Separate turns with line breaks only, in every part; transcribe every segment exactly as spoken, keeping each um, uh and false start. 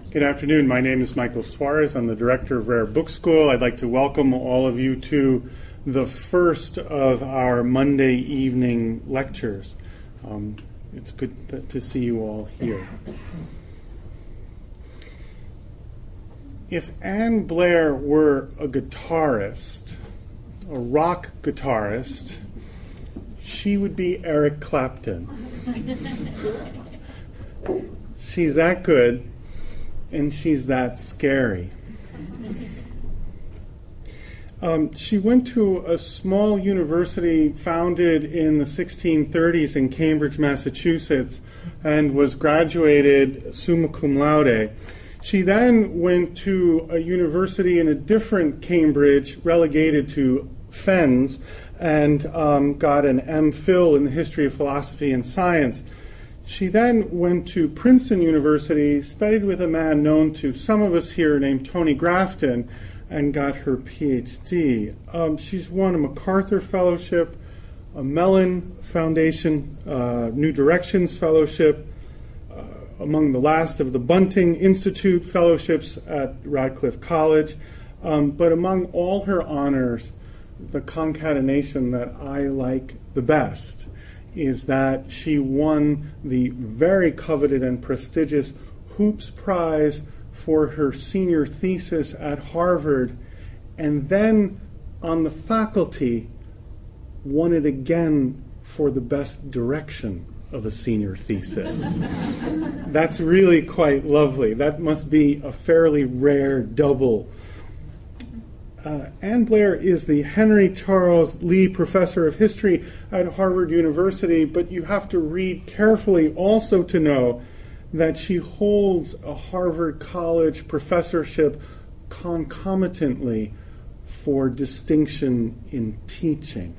Good afternoon. My name is Michael Suarez. I'm the director of Rare Book School. I'd like to welcome all of you to the first of our Monday evening lectures. Um, it's good to see you all here. If Ann Blair were a guitarist, a rock guitarist, she would be Eric Clapton. She's that good. And she's that scary. Um, she went to a small university founded in the sixteen thirties in Cambridge, Massachusetts, and was graduated summa cum laude. She then went to a university in a different Cambridge, relegated to Fens, and um, got an M Phil in the history of philosophy and science. She then went to Princeton University, studied with a man known to some of us here named Tony Grafton, and got her P H D. Um, she's won a MacArthur Fellowship, a Mellon Foundation, uh, New Directions Fellowship, uh, among the last of the Bunting Institute Fellowships at Radcliffe College. Um, but among all her honors, the concatenation that I like the best is that she won the very coveted and prestigious Hoops Prize for her senior thesis at Harvard, and then on the faculty won it again for the best direction of a senior thesis. That's really quite lovely. That must be a fairly rare double. Uh, Ann Blair is the Henry Charles Lee Professor of History at Harvard University, but you have to read carefully also to know that she holds a Harvard College professorship concomitantly for distinction in teaching.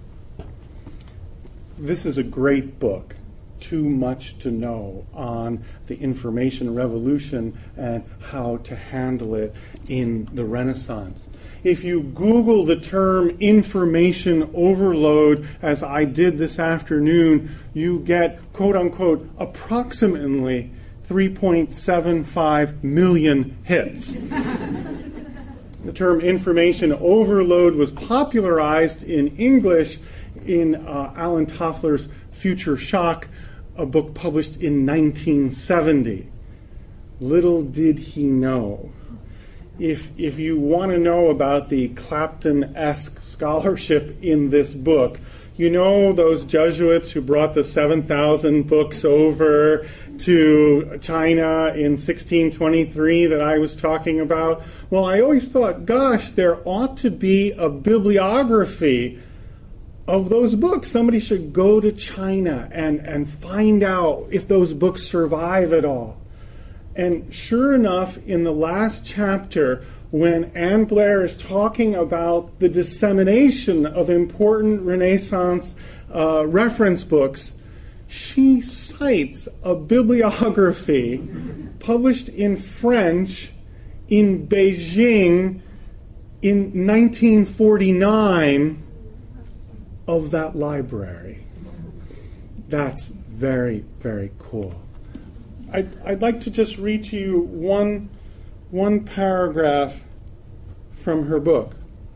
This is a great book, Too Much to Know, on the information revolution and how to handle it in the Renaissance. If you Google the term information overload, as I did this afternoon, you get, quote unquote, approximately three point seven five million hits. The term information overload was popularized in English in uh, Alan Toffler's Future Shock, a book published in nineteen seventy. Little did he know. If if you want to know about the Clapton-esque scholarship in this book, you know those Jesuits who brought the seven thousand books over to China in sixteen twenty-three that I was talking about? Well, I always thought, gosh, there ought to be a bibliography of those books. Somebody should go to China and, and find out if those books survive at all. And sure enough, in the last chapter, when Ann Blair is talking about the dissemination of important Renaissance uh, reference books, she cites a bibliography published in French in Beijing in nineteen forty-nine of that library. That's very, very cool. I'd, I'd like to just read to you one, one paragraph from her book.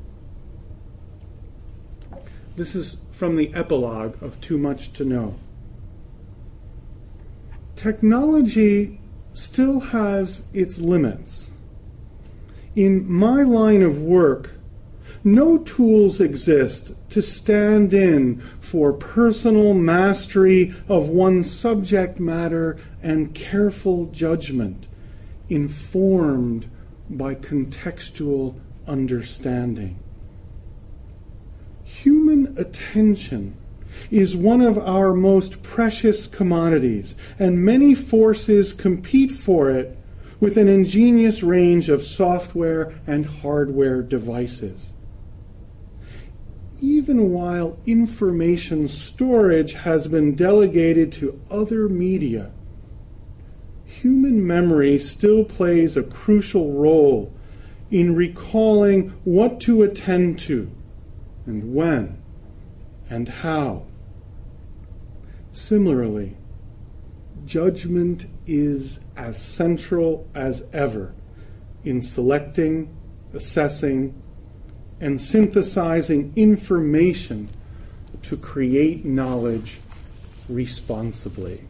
This is from the epilogue of Too Much to Know. Technology still has its limits. In my line of work, no tools exist to stand in for personal mastery of one's subject matter and careful judgment, informed by contextual understanding. Human attention is one of our most precious commodities, and many forces compete for it with an ingenious range of software and hardware devices. Even while information storage has been delegated to other media, human memory still plays a crucial role in recalling what to attend to and when and how. Similarly, judgment is as central as ever in selecting, assessing, and synthesizing information to create knowledge responsibly.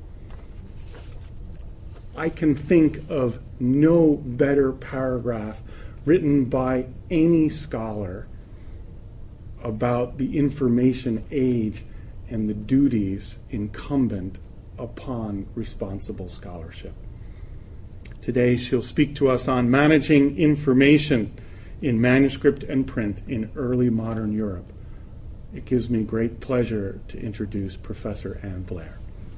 I can think of no better paragraph written by any scholar about the information age and the duties incumbent upon responsible scholarship. Today she'll speak to us on managing information in manuscript and print in early modern Europe. It gives me great pleasure to introduce Professor Ann Blair.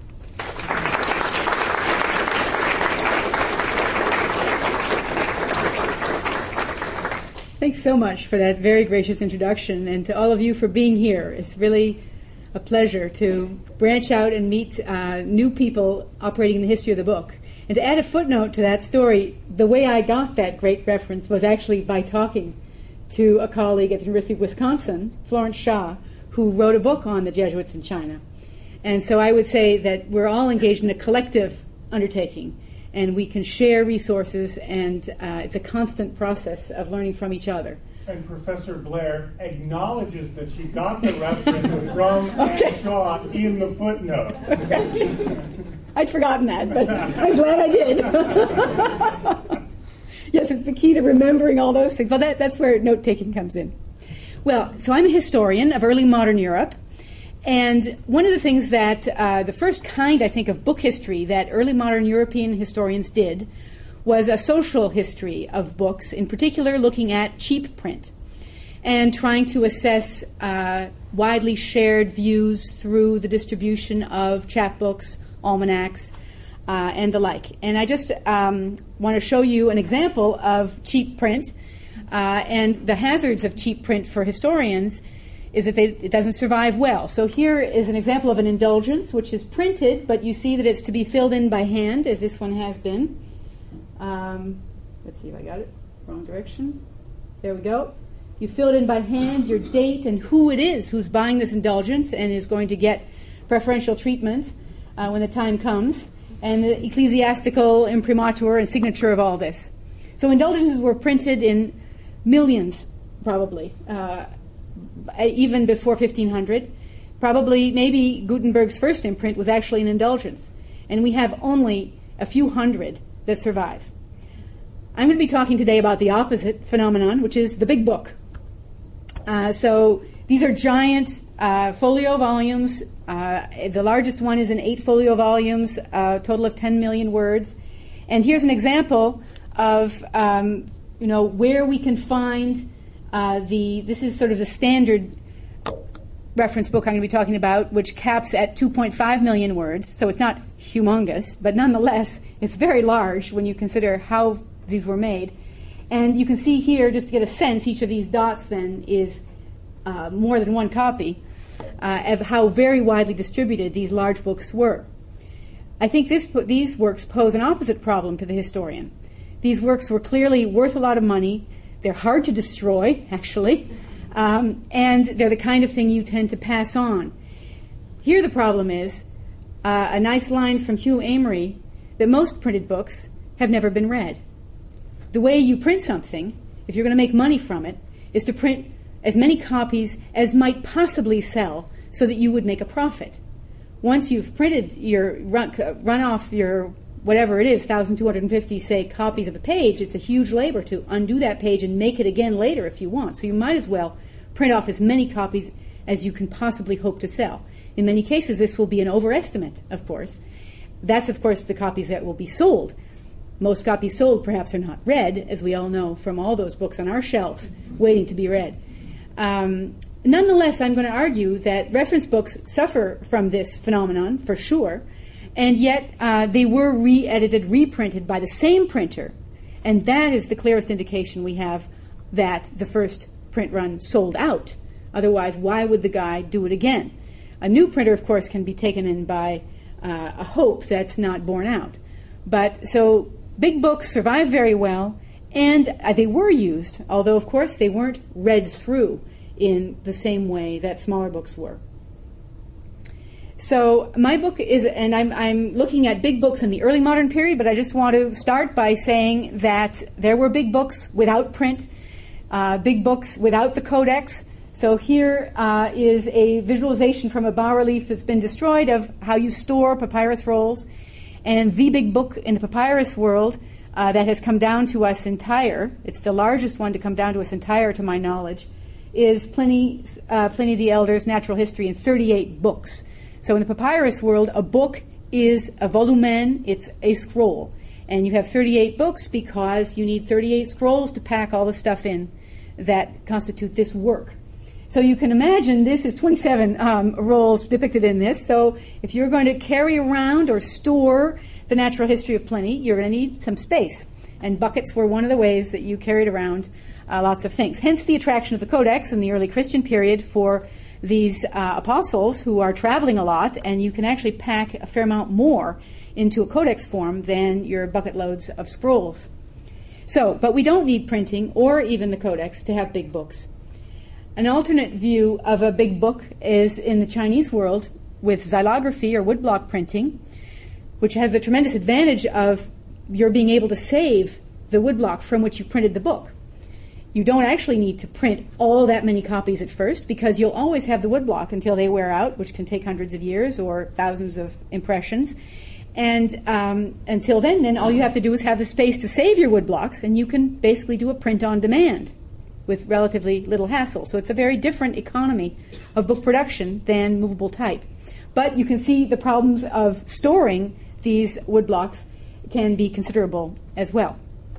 Thanks so much for that very gracious introduction, and to all of you for being here. It's really a pleasure to branch out and meet uh, new people operating in the history of the book. And to add a footnote to that story, the way I got that great reference was actually by talking to a colleague at the University of Wisconsin, Florence Shaw, who wrote a book on the Jesuits in China. And so I would say that we're all engaged in a collective undertaking, and we can share resources, and uh, it's a constant process of learning from each other.
And Professor Blair acknowledges that she got the reference from
Okay.
Ann Shaw in the footnote.
I'd forgotten that, but I'm glad I did. Yes, it's the key to remembering all those things. Well, that, that's where note-taking comes in. Well, so I'm a historian of early modern Europe, and one of the things that uh, the first kind, I think, of book history that early modern European historians did was a social history of books, in particular looking at cheap print and trying to assess uh, widely shared views through the distribution of chapbooks, almanacs, uh, and the like. And I just um, want to show you an example of cheap print, uh, and the hazards of cheap print for historians is that they, it doesn't survive well. So here is an example of an indulgence, which is printed, but you see that it's to be filled in by hand, as this one has been. Um, let's see if I got it. Wrong direction. There we go. You fill it in by hand, your date, and who it is who's buying this indulgence and is going to get preferential treatment uh, when the time comes, and the ecclesiastical imprimatur and signature of all this. So indulgences were printed in millions, probably, uh, even before fifteen hundred. Probably, maybe Gutenberg's first imprint was actually an indulgence, and we have only a few hundred that survive. I'm going to be talking today about the opposite phenomenon, which is the big book. Uh, so these are giant uh, folio volumes. Uh, the largest one is in eight folio volumes, a uh, total of ten million words. And here's an example of, um, you know, where we can find uh, the, this is sort of the standard reference book I'm going to be talking about, which caps at two point five million words. So it's not humongous, but nonetheless, it's very large when you consider how these were made. And you can see here, just to get a sense, each of these dots then is uh, more than one copy uh, of how very widely distributed these large books were. I think this, these works pose an opposite problem to the historian. These works were clearly worth a lot of money. They're hard to destroy, actually, um, and they're the kind of thing you tend to pass on. Here the problem is uh, a nice line from Hugh Amory that most printed books have never been read. The way you print something, if you're going to make money from it, is to print as many copies as might possibly sell so that you would make a profit. Once you've printed your, run, run off your, whatever it is, one thousand two hundred fifty, say, copies of a page, it's a huge labor to undo that page and make it again later if you want. So you might as well print off as many copies as you can possibly hope to sell. In many cases, this will be an overestimate, of course. That's, of course, the copies that will be sold. Most copies sold perhaps are not read, as we all know from all those books on our shelves waiting to be read. Um, nonetheless, I'm going to argue that reference books suffer from this phenomenon, for sure, and yet uh, they were re-edited, reprinted by the same printer, and that is the clearest indication we have that the first print run sold out. Otherwise, why would the guy do it again? A new printer, of course, can be taken in by uh, a hope that's not borne out. But so big books survive very well, and uh, they were used, although, of course, they weren't read through in the same way that smaller books were. So my book is, and I'm, I'm looking at big books in the early modern period, but I just want to start by saying that there were big books without print, uh, big books without the codex. So here uh, is a visualization from a bas-relief that's been destroyed of how you store papyrus rolls. And the big book in the papyrus world uh, that has come down to us entire, it's the largest one to come down to us entire to my knowledge, is Pliny, uh, Pliny the Elder's Natural History in thirty-eight books. So in the papyrus world, a book is a volumen, it's a scroll. And you have thirty-eight books because you need thirty-eight scrolls to pack all the stuff in that constitute this work. So you can imagine this is twenty-seven um, rolls depicted in this. So if you're going to carry around or store the natural history of Pliny, you're going to need some space. And buckets were one of the ways that you carried around uh, lots of things. Hence the attraction of the Codex in the early Christian period for these uh, apostles who are traveling a lot, and you can actually pack a fair amount more into a codex form than your bucket loads of scrolls. So, but we don't need printing or even the codex to have big books. An alternate view of a big book is in the Chinese world with xylography or woodblock printing, which has the tremendous advantage of your being able to save the woodblock from which you printed the book. You don't actually need to print all that many copies at first because you'll always have the woodblock until they wear out, which can take hundreds of years or thousands of impressions. And um, until then, then all you have to do is have the space to save your woodblocks, and you can basically do a print on demand with relatively little hassle. So it's a very different economy of book production than movable type. But you can see the problems of storing these woodblocks can be considerable as well.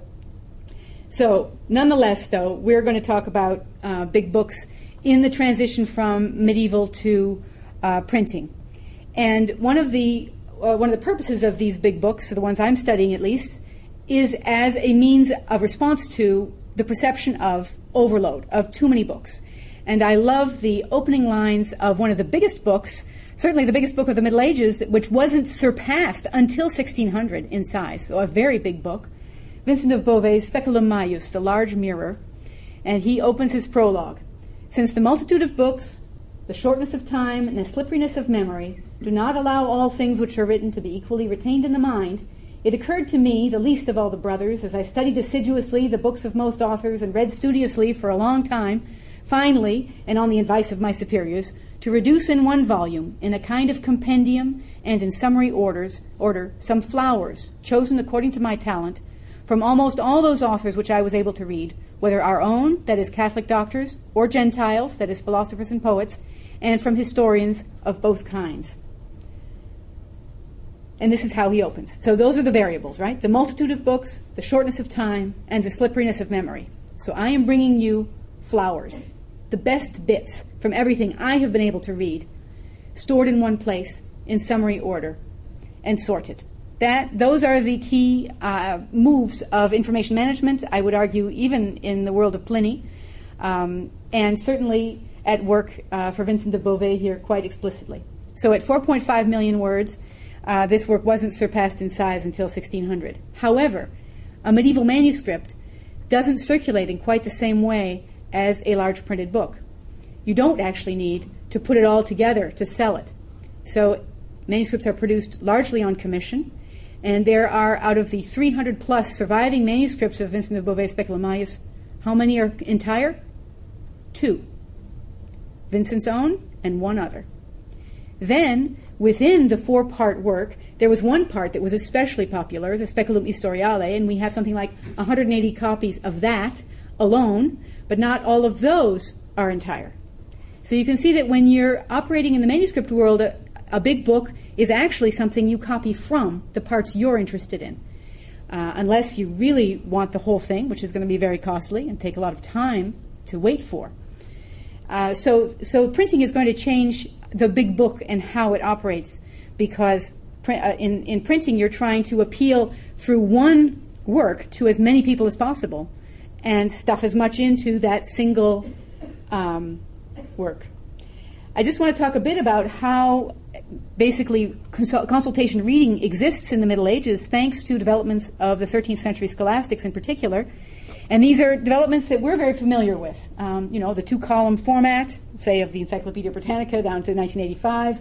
So, nonetheless, though, we're going to talk about uh, big books in the transition from medieval to uh, printing. And one of the uh, one of the purposes of these big books, the ones I'm studying at least, is as a means of response to the perception of overload, of too many books. And I love the opening lines of one of the biggest books, certainly the biggest book of the Middle Ages, which wasn't surpassed until sixteen hundred in size, so a very big book. Vincent of Beauvais' Speculum Maius, the large mirror, and he opens his prologue. Since the multitude of books, the shortness of time, and the slipperiness of memory do not allow all things which are written to be equally retained in the mind, it occurred to me, the least of all the brothers, as I studied assiduously the books of most authors and read studiously for a long time, finally, and on the advice of my superiors, to reduce in one volume, in a kind of compendium and in summary orders, order, some flowers, chosen according to my talent, from almost all those authors which I was able to read, whether our own, that is Catholic doctors, or Gentiles, that is philosophers and poets, and from historians of both kinds. And this is how he opens. So those are the variables, right? The multitude of books, the shortness of time, and the slipperiness of memory. So I am bringing you flowers, the best bits from everything I have been able to read, stored in one place, in summary order, and sorted. That, those are the key uh, moves of information management, I would argue, even in the world of Pliny, um, and certainly at work uh, for Vincent of Beauvais here quite explicitly. So at four point five million words, uh, this work wasn't surpassed in size until sixteen hundred. However, a medieval manuscript doesn't circulate in quite the same way as a large printed book. You don't actually need to put it all together to sell it. So manuscripts are produced largely on commission. And there are, out of the three hundred plus surviving manuscripts of Vincent of Beauvais' Speculum Maius, how many are entire? Two. Vincent's own and one other. Then, within the four-part work, there was one part that was especially popular, the Speculum Historiale, and we have something like one hundred eighty copies of that alone, but not all of those are entire. So you can see that when you're operating in the manuscript world, a, a big book is actually something you copy from the parts you're interested in. Uh, unless you really want the whole thing, which is going to be very costly and take a lot of time to wait for. Uh, so, so printing is going to change the big book and how it operates, because pr- uh, in, in printing you're trying to appeal through one work to as many people as possible and stuff as much into that single um, work. I just want to talk a bit about how basically consult- consultation reading exists in the Middle Ages thanks to developments of the thirteenth century scholastics in particular. And these are developments that we're very familiar with. Um, you know, the two-column format, say, of the Encyclopedia Britannica down to nineteen eighty-five,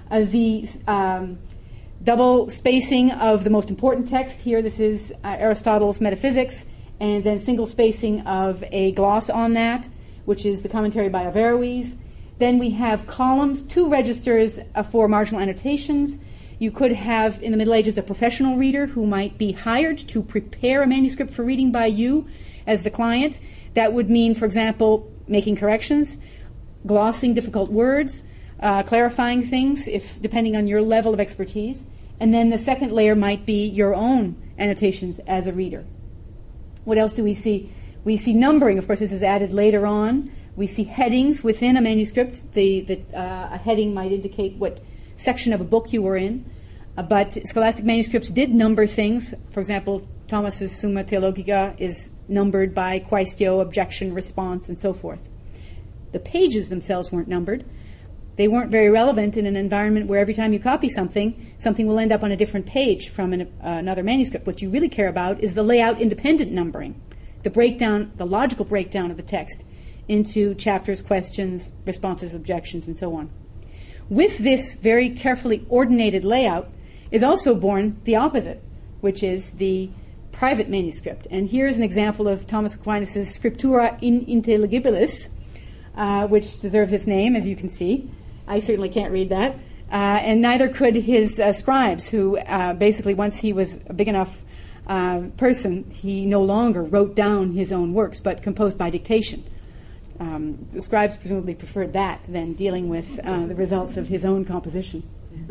Uh, the um, double spacing of the most important text here, this is uh, Aristotle's Metaphysics, and then single spacing of a gloss on that, which is the commentary by Averroes. Then we have columns, two registers uh, for marginal annotations. You could have, in the Middle Ages, a professional reader who might be hired to prepare a manuscript for reading by you as the client. That would mean, for example, making corrections, glossing difficult words, uh, clarifying things, if depending on your level of expertise. And then the second layer might be your own annotations as a reader. What else do we see? We see numbering. Of course, this is added later on. We see headings within a manuscript. The, the uh, a heading might indicate what section of a book you were in. Uh, but scholastic manuscripts did number things. For example, Thomas's Summa Theologica is numbered by quaestio, objection, response, and so forth. The pages themselves weren't numbered. They weren't very relevant in an environment where every time you copy something, something will end up on a different page from an, uh, another manuscript. What you really care about is the layout-independent numbering, the breakdown, the logical breakdown of the text into chapters, questions, responses, objections, and so on. With this very carefully ordinated layout is also born the opposite, which is the private manuscript. And here's an example of Thomas Aquinas' Scriptura in Intelligibilis, uh, which deserves its name, as you can see. I certainly can't read that. Uh, and neither could his uh, scribes, who uh, basically, once he was a big enough uh, person, he no longer wrote down his own works, but composed by dictation. Um, the scribes presumably preferred that than dealing with uh, the results of his own composition.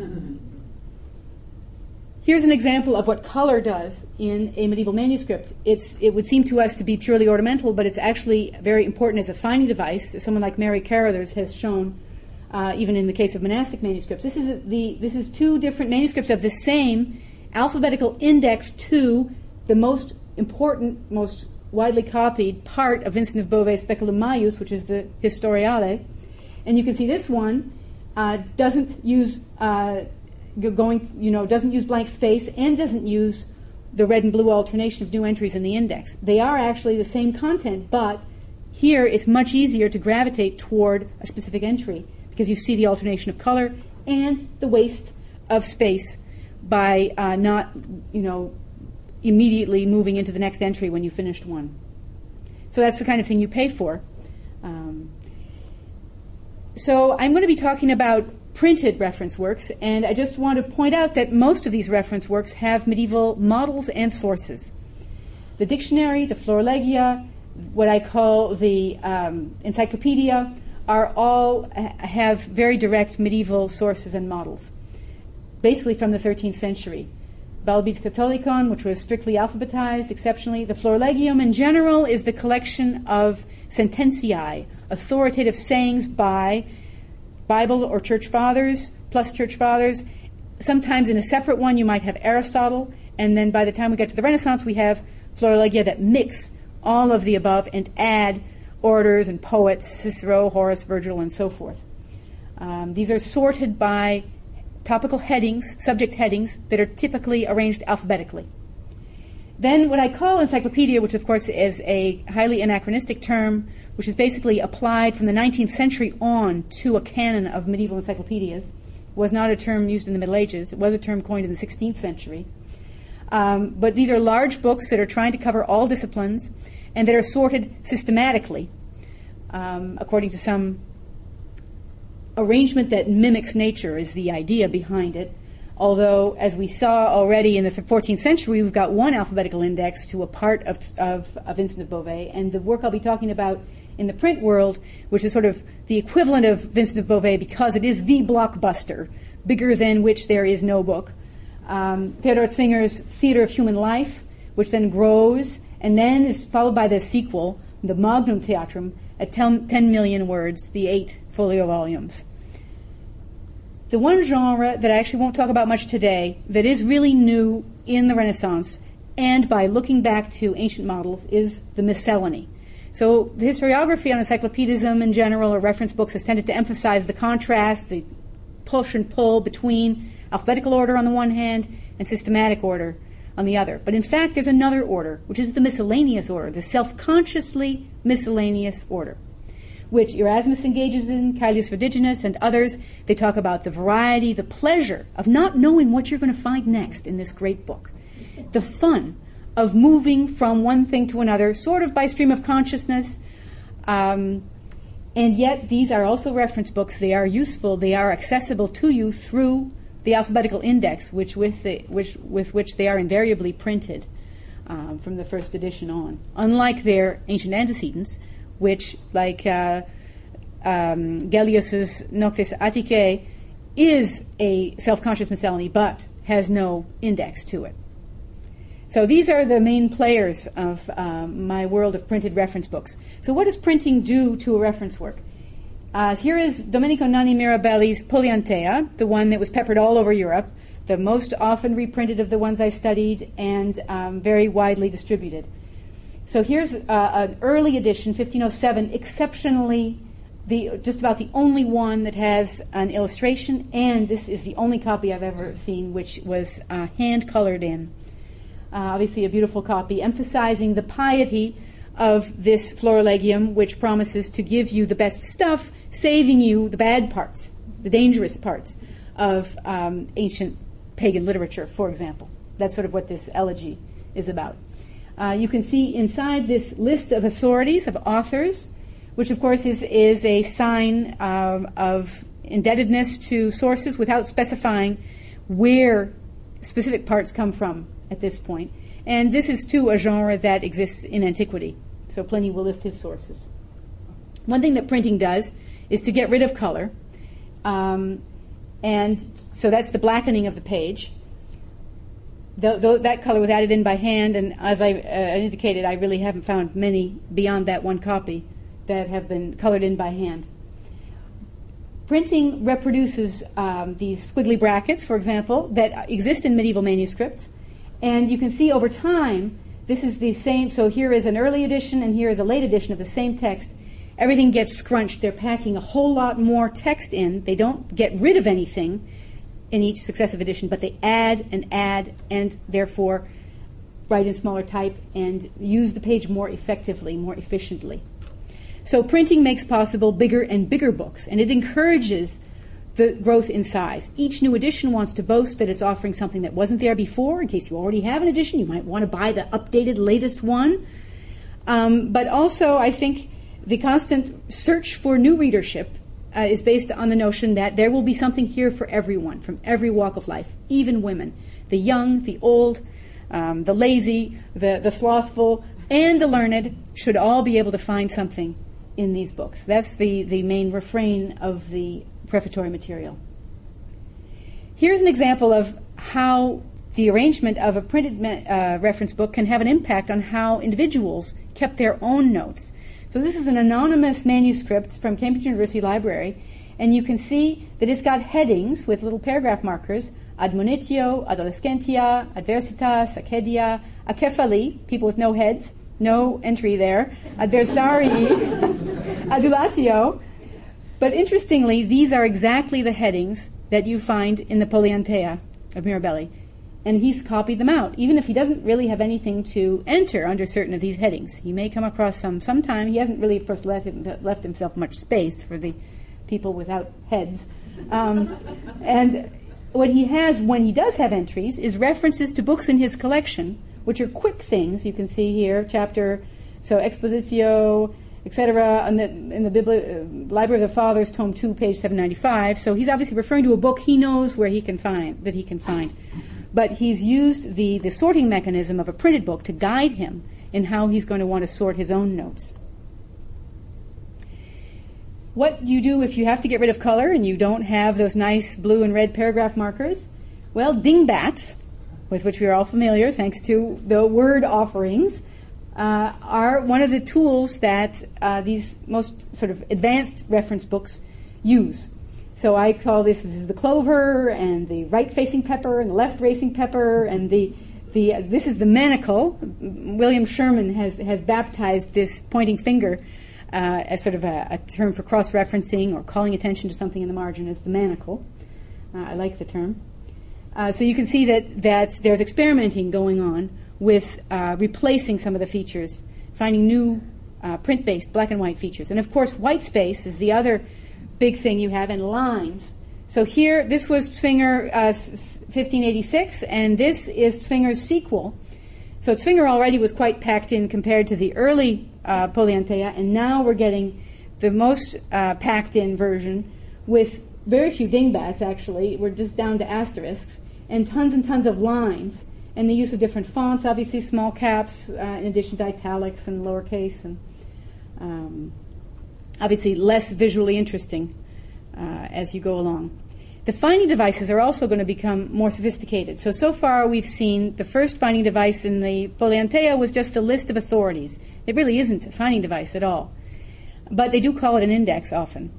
Here's an example of what color does in a medieval manuscript. It's, it would seem to us to be purely ornamental, but it's actually very important as a finding device, as someone like Mary Carruthers has shown, uh, even in the case of monastic manuscripts. This is the this is two different manuscripts of the same alphabetical index to the most important, most widely copied part of Vincent of Beauvais' Speculum Maius, which is the Historiale. And you can see this one uh, doesn't use uh, going, you know, doesn't use blank space and doesn't use the red and blue alternation of new entries in the index. They are actually the same content, but here it's much easier to gravitate toward a specific entry because you see the alternation of color and the waste of space by uh, not, you know, immediately moving into the next entry when you finished one. So that's the kind of thing you pay for. Um, so I'm going to be talking about printed reference works, and I just want to point out that most of these reference works have medieval models and sources. The dictionary, the Florilegia, what I call the um, encyclopedia, are all have very direct medieval sources and models, basically from the thirteenth century. Balbit Catholicon, which was strictly alphabetized, exceptionally. The Florilegium in general is the collection of sententiae, authoritative sayings by Bible or church fathers, plus church fathers. Sometimes in a separate one you might have Aristotle, and then by the time we get to the Renaissance we have Florilegia that mix all of the above and add orators and poets, Cicero, Horace, Virgil, and so forth. Um, these are sorted by topical headings, subject headings, that are typically arranged alphabetically. Then what I call encyclopedia, which of course is a highly anachronistic term, which is basically applied from the nineteenth century on to a canon of medieval encyclopedias, was not a term used in the Middle Ages. It was a term coined in the sixteenth century. Um, but these are large books that are trying to cover all disciplines and that are sorted systematically um, according to some arrangement that mimics nature is the idea behind it. Although, as we saw already in the fourteenth century, we've got one alphabetical index to a part of, of, of Vincent of Beauvais, and the work I'll be talking about in the print world, which is sort of the equivalent of Vincent of Beauvais because it is the blockbuster, bigger than which there is no book. Um, Theodor Zwinger's Theater of Human Life, which then grows and then is followed by the sequel, the Magnum Theatrum, at ten, ten million words, the eight folio volumes. The one genre that I actually won't talk about much today that is really new in the Renaissance and by looking back to ancient models is the miscellany. So the historiography on encyclopedism in general or reference books has tended to emphasize the contrast, the push and pull between alphabetical order on the one hand and systematic order on the other. But in fact, there's another order, which is the miscellaneous order, the self-consciously miscellaneous order. which Erasmus engages in, Caelius Verdiginus and others. They talk about the variety, the pleasure of not knowing what you're going to find next in this great book. The fun of moving from one thing to another, sort of by stream of consciousness. Um, and yet these are also reference books. They are useful. They are accessible to you through the alphabetical index, which with, the, which, with which they are invariably printed um, from the first edition on. Unlike their ancient antecedents, which, like uh, um, Gellius's Noctes Atticae, is a self-conscious miscellany, but has no index to it. So these are the main players of um, my world of printed reference books. So what does printing do to a reference work? Uh, here is Domenico Nanni Mirabelli's Poliantea, the one that was peppered all over Europe, the most often reprinted of the ones I studied, and um, very widely distributed. So here's uh, an early edition, fifteen oh seven, exceptionally the just about the only one that has an illustration, and this is the only copy I've ever seen which was uh, hand-colored in. Uh, obviously a beautiful copy, emphasizing the piety of this Florilegium, which promises to give you the best stuff, saving you the bad parts, the dangerous parts of um, ancient pagan literature, for example. That's sort of what this elegy is about. Uh, you can see inside this list of authorities, of authors, which of course is, is a sign um, of indebtedness to sources without specifying where specific parts come from at this point. And this is too a genre that exists in antiquity. So Pliny will list his sources. One thing that printing does is to get rid of color. Um, and so that's the blackening of the page. The, the, that color was added in by hand, and as I uh, indicated, I really haven't found many beyond that one copy that have been colored in by hand. Printing reproduces um, these squiggly brackets, for example, that exist in medieval manuscripts, and you can see over time, this is the same, so here is an early edition and here is a late edition of the same text. Everything gets scrunched. They're packing a whole lot more text in. They don't get rid of anything in each successive edition, but they add and add and therefore write in smaller type and use the page more effectively, more efficiently. So printing makes possible bigger and bigger books, and it encourages the growth in size. Each new edition wants to boast that it's offering something that wasn't there before. In case you already have an edition, you might want to buy the updated, latest one. Um, but also, I think the constant search for new readership Uh, is based on the notion that there will be something here for everyone, from every walk of life, even women. The young, the old, um, the lazy, the, the slothful, and the learned should all be able to find something in these books. That's the, the main refrain of the prefatory material. Here's an example of how the arrangement of a printed uh, reference book can have an impact on how individuals kept their own notes. So this is an anonymous manuscript from Cambridge University Library, and you can see that it's got headings with little paragraph markers: admonitio, adolescentia, adversitas, acedia, acephalai, people with no heads, no entry there, adversarii, adulatio. But interestingly, these are exactly the headings that you find in the Poliantea of Mirabelli. And he's copied them out, even if he doesn't really have anything to enter under certain of these headings. He may come across some sometime. He hasn't really, of course, left, left himself much space for the people without heads. Um, and what he has, when he does have entries, is references to books in his collection, which are quick things. You can see here, chapter, so Expositio, et cetera, in the, in the Bibli- uh, Library of the Fathers, Tome two, page seven ninety-five. So he's obviously referring to a book he knows where he can find, that he can find. But he's used the, the sorting mechanism of a printed book to guide him in how he's going to want to sort his own notes. What do you do if you have to get rid of color and you don't have those nice blue and red paragraph markers? Well, dingbats, with which we are all familiar thanks to the word offerings, uh, are one of the tools that uh, these most sort of advanced reference books use. So I call this, this is the clover and the right-facing pepper and the left-facing pepper and the the uh, this is the manacle. William Sherman has has baptized this pointing finger uh, as sort of a, a term for cross-referencing or calling attention to something in the margin as the manacle. Uh, I like the term. Uh, so you can see that that there's experimenting going on with uh, replacing some of the features, finding new uh, print-based black and white features. And of course, white space is the other big thing you have, and lines. So here, this was Zwinger uh, fifteen eighty-six, and this is Zwinger's sequel. So Zwinger already was quite packed in compared to the early uh, Polyantheia, and now we're getting the most uh, packed in version with very few dingbats, actually. We're just down to asterisks, and tons and tons of lines, and the use of different fonts, obviously small caps, uh, in addition to italics and lowercase, and um, obviously less visually interesting uh, as you go along. The finding devices are also going to become more sophisticated. So, so far we've seen the first finding device in the Polyantheia was just a list of authorities. It really isn't a finding device at all. But they do call it an index often.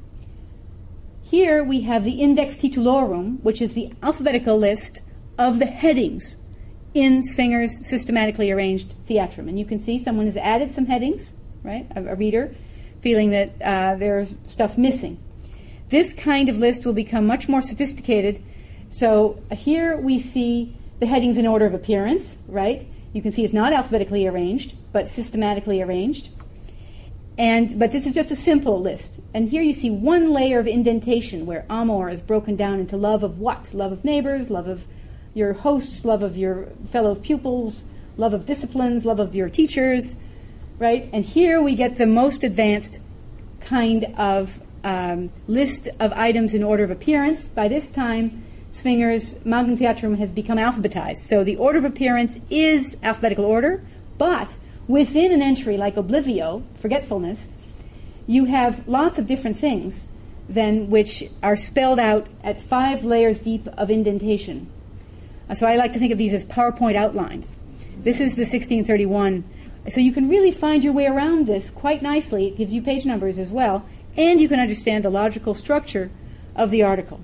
Here we have the Index Titulorum, which is the alphabetical list of the headings in Zwinger's systematically arranged theatrum. And you can see someone has added some headings, right? A, a reader feeling that uh, there's stuff missing. This kind of list will become much more sophisticated. So uh, here we see the headings in order of appearance, right? You can see it's not alphabetically arranged, but systematically arranged. And but this is just a simple list. And here you see one layer of indentation where amor is broken down into love of what? Love of neighbors, love of your hosts, love of your fellow pupils, love of disciplines, love of your teachers, right? And here we get the most advanced kind of um, list of items in order of appearance. By this time, Zwinger's Magnum Theatrum has become alphabetized. So the order of appearance is alphabetical order, but within an entry like oblivio, forgetfulness, you have lots of different things then which are spelled out at five layers deep of indentation. Uh, so I like to think of these as PowerPoint outlines. This is the sixteen thirty-one. So you can really find your way around this quite nicely. It gives you page numbers as well, and you can understand the logical structure of the article.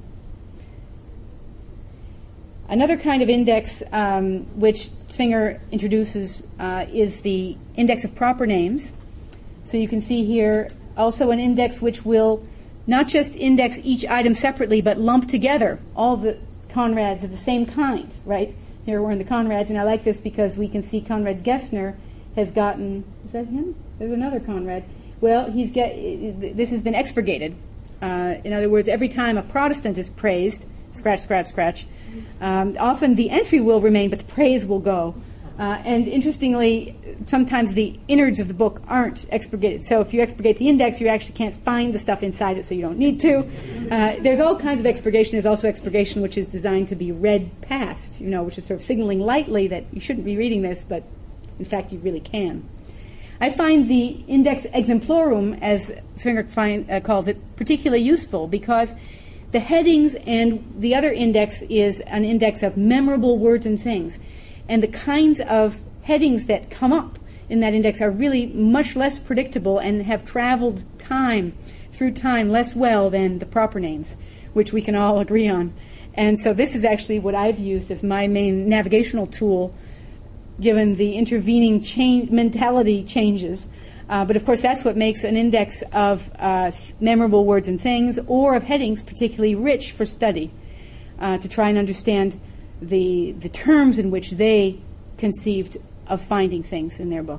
Another kind of index um, which Zwinger introduces uh, is the index of proper names. So you can see here also an index which will not just index each item separately, but lump together all the Conrads of the same kind, right? Here we're in the Conrads, and I like this because we can see Conrad Gessner has gotten, is that him? There's another Conrad. Well, he's get, this has been expurgated. Uh, in other words, every time a Protestant is praised, scratch, scratch, scratch, Um, often the entry will remain, but the praise will go. Uh, and interestingly, sometimes the innards of the book aren't expurgated. So if you expurgate the index, you actually can't find the stuff inside it, so you don't need to. Uh, there's all kinds of expurgation. There's also expurgation which is designed to be read past, you know, which is sort of signaling lightly that you shouldn't be reading this, but in fact you really can. I find the index exemplorum, as Zwinger find, uh, calls it, particularly useful because the headings and the other index is an index of memorable words and things. And the kinds of headings that come up in that index are really much less predictable and have traveled time, through time, less well than the proper names, which we can all agree on. And so this is actually what I've used as my main navigational tool, given the intervening change, mentality changes. Uh, but of course, that's what makes an index of uh, memorable words and things, or of headings, particularly rich for study, uh, to try and understand the the terms in which they conceived of finding things in their book.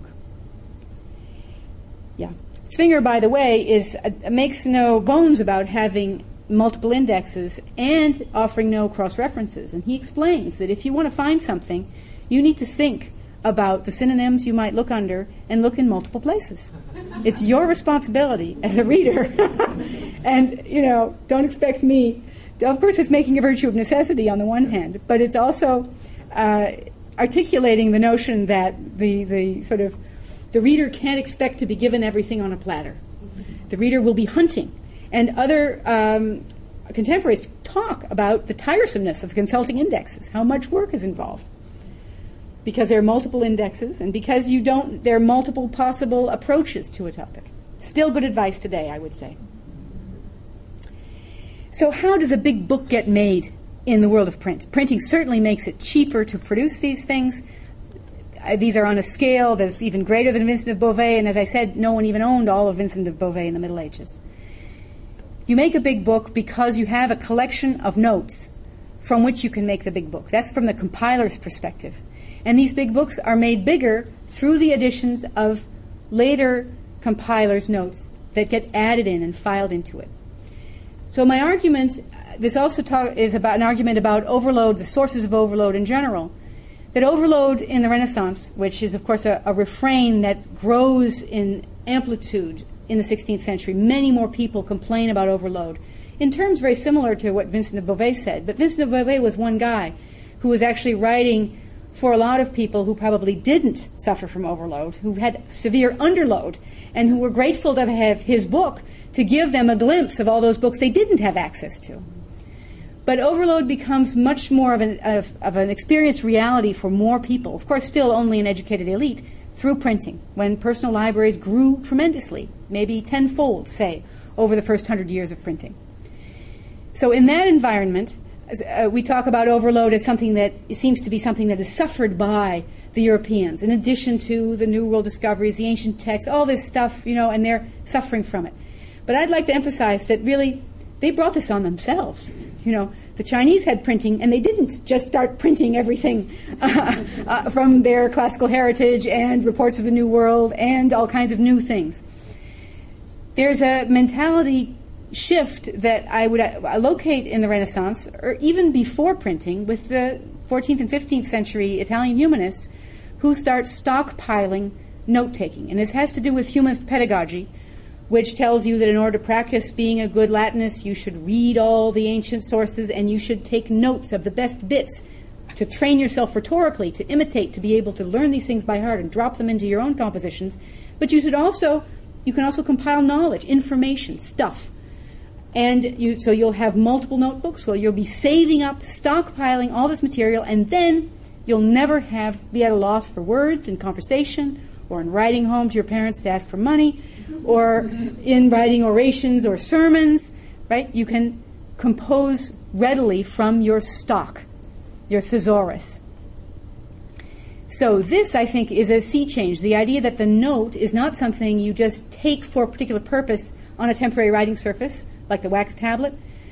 Yeah, Zwinger, by the way, is uh, makes no bones about having multiple indexes and offering no cross references, and he explains that if you want to find something, you need to think about the synonyms you might look under and look in multiple places. It's your responsibility as a reader. And, you know, don't expect me. Of course, it's making a virtue of necessity on the one hand, but it's also uh, articulating the notion that the, the sort of the reader can't expect to be given everything on a platter. The reader will be hunting. And other um, contemporaries talk about the tiresomeness of consulting indexes, how much work is involved. Because there are multiple indexes, and because you don't, there are multiple possible approaches to a topic. Still good advice today, I would say. So how does a big book get made in the world of print? Printing certainly makes it cheaper to produce these things. Uh, these are on a scale that's even greater than Vincent of Beauvais, and as I said, no one even owned all of Vincent of Beauvais in the Middle Ages. You make a big book because you have a collection of notes from which you can make the big book. That's from the compiler's perspective. And these big books are made bigger through the additions of later compiler's notes that get added in and filed into it. So my argument, this also talk, is about an argument about overload, the sources of overload in general. That overload in the Renaissance, which is of course a, a refrain that grows in amplitude in the sixteenth century, many more people complain about overload in terms very similar to what Vincent of Beauvais said. But Vincent of Beauvais was one guy who was actually writing for a lot of people who probably didn't suffer from overload, who had severe underload, and who were grateful to have his book to give them a glimpse of all those books they didn't have access to. But overload becomes much more of an, of, of an experienced reality for more people, of course still only an educated elite, through printing, when personal libraries grew tremendously, maybe tenfold, say, over the first hundred years of printing. So in that environment, uh, we talk about overload as something that seems to be something that is suffered by the Europeans, in addition to the New World discoveries, the ancient texts, all this stuff, you know, and they're suffering from it. But I'd like to emphasize that really they brought this on themselves. You know, the Chinese had printing, and they didn't just start printing everything uh, uh, from their classical heritage and reports of the New World and all kinds of new things. There's a mentality shift that I would uh, locate in the Renaissance, or even before printing, with the fourteenth and fifteenth century Italian humanists who start stockpiling note-taking. And this has to do with humanist pedagogy, which tells you that in order to practice being a good Latinist, you should read all the ancient sources and you should take notes of the best bits to train yourself rhetorically, to imitate, to be able to learn these things by heart and drop them into your own compositions. But you should also, you can also compile knowledge, information, stuff. And you, so you'll have multiple notebooks where you'll be saving up, stockpiling all this material, and then you'll never have, be at a loss for words in conversation or in writing home to your parents to ask for money, or in writing orations or sermons, right? You can compose readily from your stock, your thesaurus. So this, I think, is a sea change. The idea that the note is not something you just take for a particular purpose on a temporary writing surface, like the wax tablet,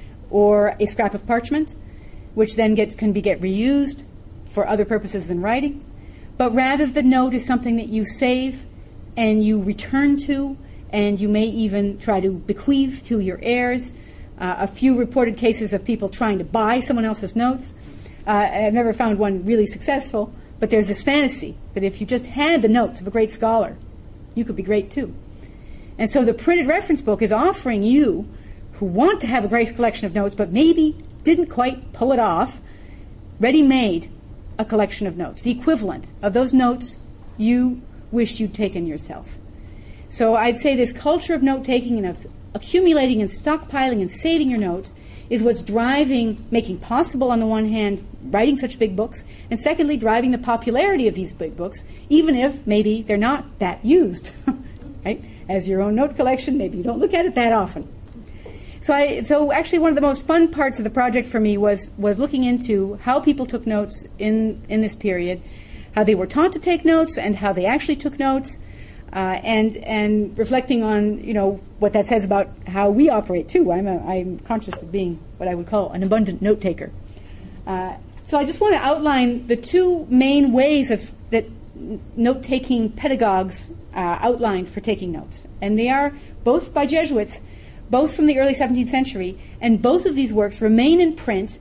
or a scrap of parchment, which then gets, can be get reused for other purposes than writing. But rather the note is something that you save and you return to, and you may even try to bequeath to your heirs. Uh, a few reported cases of people trying to buy someone else's notes. Uh, I've never found one really successful, but there's this fantasy that if you just had the notes of a great scholar, you could be great too. And so the printed reference book is offering you, who want to have a great collection of notes, but maybe didn't quite pull it off, ready-made a collection of notes, the equivalent of those notes you wish you'd taken yourself. So I'd say this culture of note-taking and of accumulating and stockpiling and saving your notes is what's driving, making possible on the one hand, writing such big books, and secondly, driving the popularity of these big books, even if maybe they're not that used, right? As your own note collection, maybe you don't look at it that often. So I, so actually one of the most fun parts of the project for me was, was looking into how people took notes in, in this period, how they were taught to take notes and how they actually took notes, uh, and, and reflecting on, you know, what that says about how we operate too. I'm a, I'm conscious of being what I would call an abundant note taker. Uh, so I just want to outline the two main ways of, that note-taking pedagogues, uh, outlined for taking notes. And they are both by Jesuits, both from the early seventeenth century, and both of these works remain in print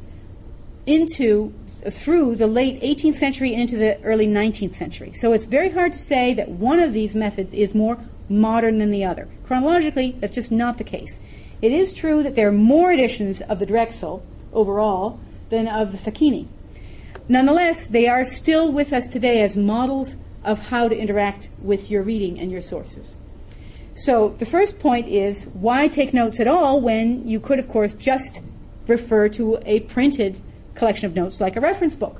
into through the late eighteenth century and into the early nineteenth century. So it's very hard to say that one of these methods is more modern than the other. Chronologically, that's just not the case. It is true that there are more editions of the Drexel overall than of the Sacchini. Nonetheless, they are still with us today as models of how to interact with your reading and your sources. So the first point is, why take notes at all when you could, of course, just refer to a printed collection of notes like a reference book?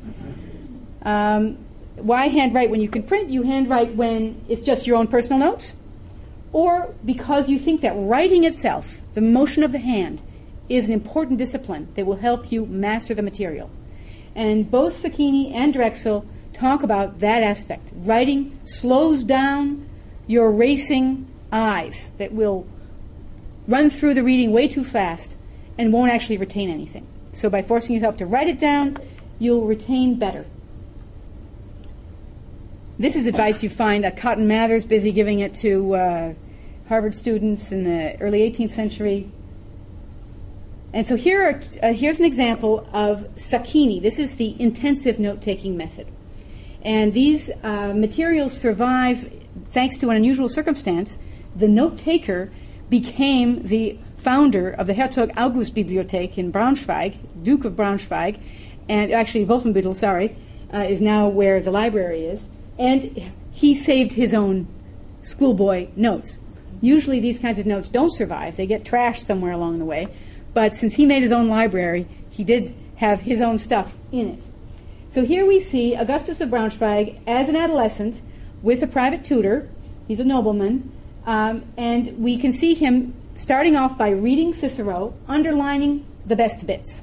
Um, why handwrite when you can print? You handwrite when it's just your own personal notes, or because you think that writing itself, the motion of the hand, is an important discipline that will help you master the material. And both Sacchini and Drexel talk about that aspect. Writing slows down your racing eyes that will run through the reading way too fast and won't actually retain anything. So by forcing yourself to write it down, you'll retain better. This is advice you find at Cotton Mather's busy giving it to uh, Harvard students in the early eighteenth century. And so here are, uh, here's an example of Sakini. This is the intensive note-taking method. And these uh, materials survive thanks to an unusual circumstance. The note-taker became the founder of the Herzog August Bibliothek in Braunschweig, Duke of Braunschweig, and actually Wolfenbüttel, sorry, uh, is now where the library is. And he saved his own schoolboy notes. Usually these kinds of notes don't survive. They get trashed somewhere along the way. But since he made his own library, he did have his own stuff in it. So here we see Augustus of Braunschweig as an adolescent with a private tutor. He's a nobleman. Um, and we can see him starting off by reading Cicero, underlining the best bits.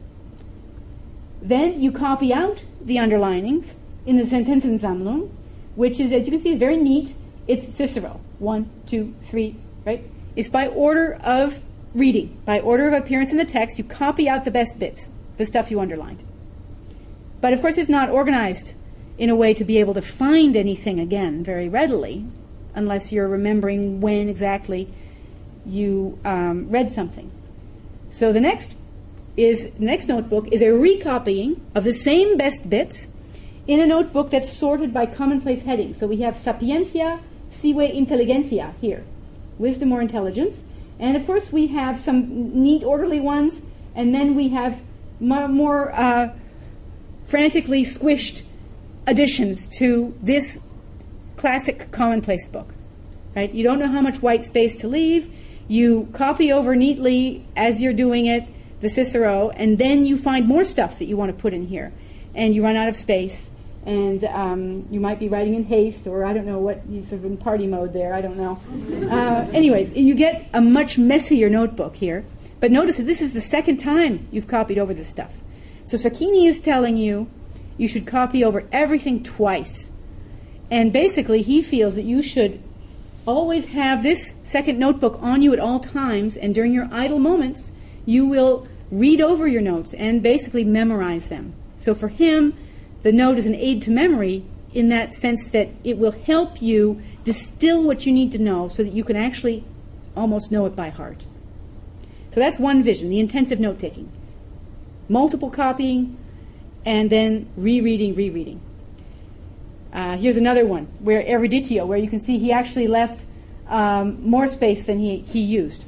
Then you copy out the underlinings in the Sentenzensammlung, which is, as you can see, is very neat. It's Cicero. One, two, three, right? It's by order of reading. By order of appearance in the text, you copy out the best bits, the stuff you underlined. But of course it's not organized in a way to be able to find anything again very readily, unless you're remembering when exactly you um, read something. So the next is the next notebook is a recopying of the same best bits in a notebook that's sorted by commonplace headings. So we have Sapientia sive intelligentia here, wisdom or intelligence. And of course we have some neat orderly ones, and then we have more, more uh, frantically squished additions to this classic commonplace book. Right? You don't know how much white space to leave. You copy over neatly as you're doing it the Cicero, and then you find more stuff that you want to put in here, and you run out of space. And um, you might be writing in haste, or I don't know what, you're sort of in party mode there, I don't know. Uh, anyways, you get a much messier notebook here. But notice that this is the second time you've copied over this stuff. So Sakini is telling you you should copy over everything twice. And basically he feels that you should always have this second notebook on you at all times, and during your idle moments you will read over your notes and basically memorize them. So for him, the note is an aid to memory in that sense that it will help you distill what you need to know so that you can actually almost know it by heart. So that's one vision, the intensive note-taking. Multiple copying and then rereading, rereading. Uh, here's another one, where eruditio, where you can see he actually left um, more space than he, he used.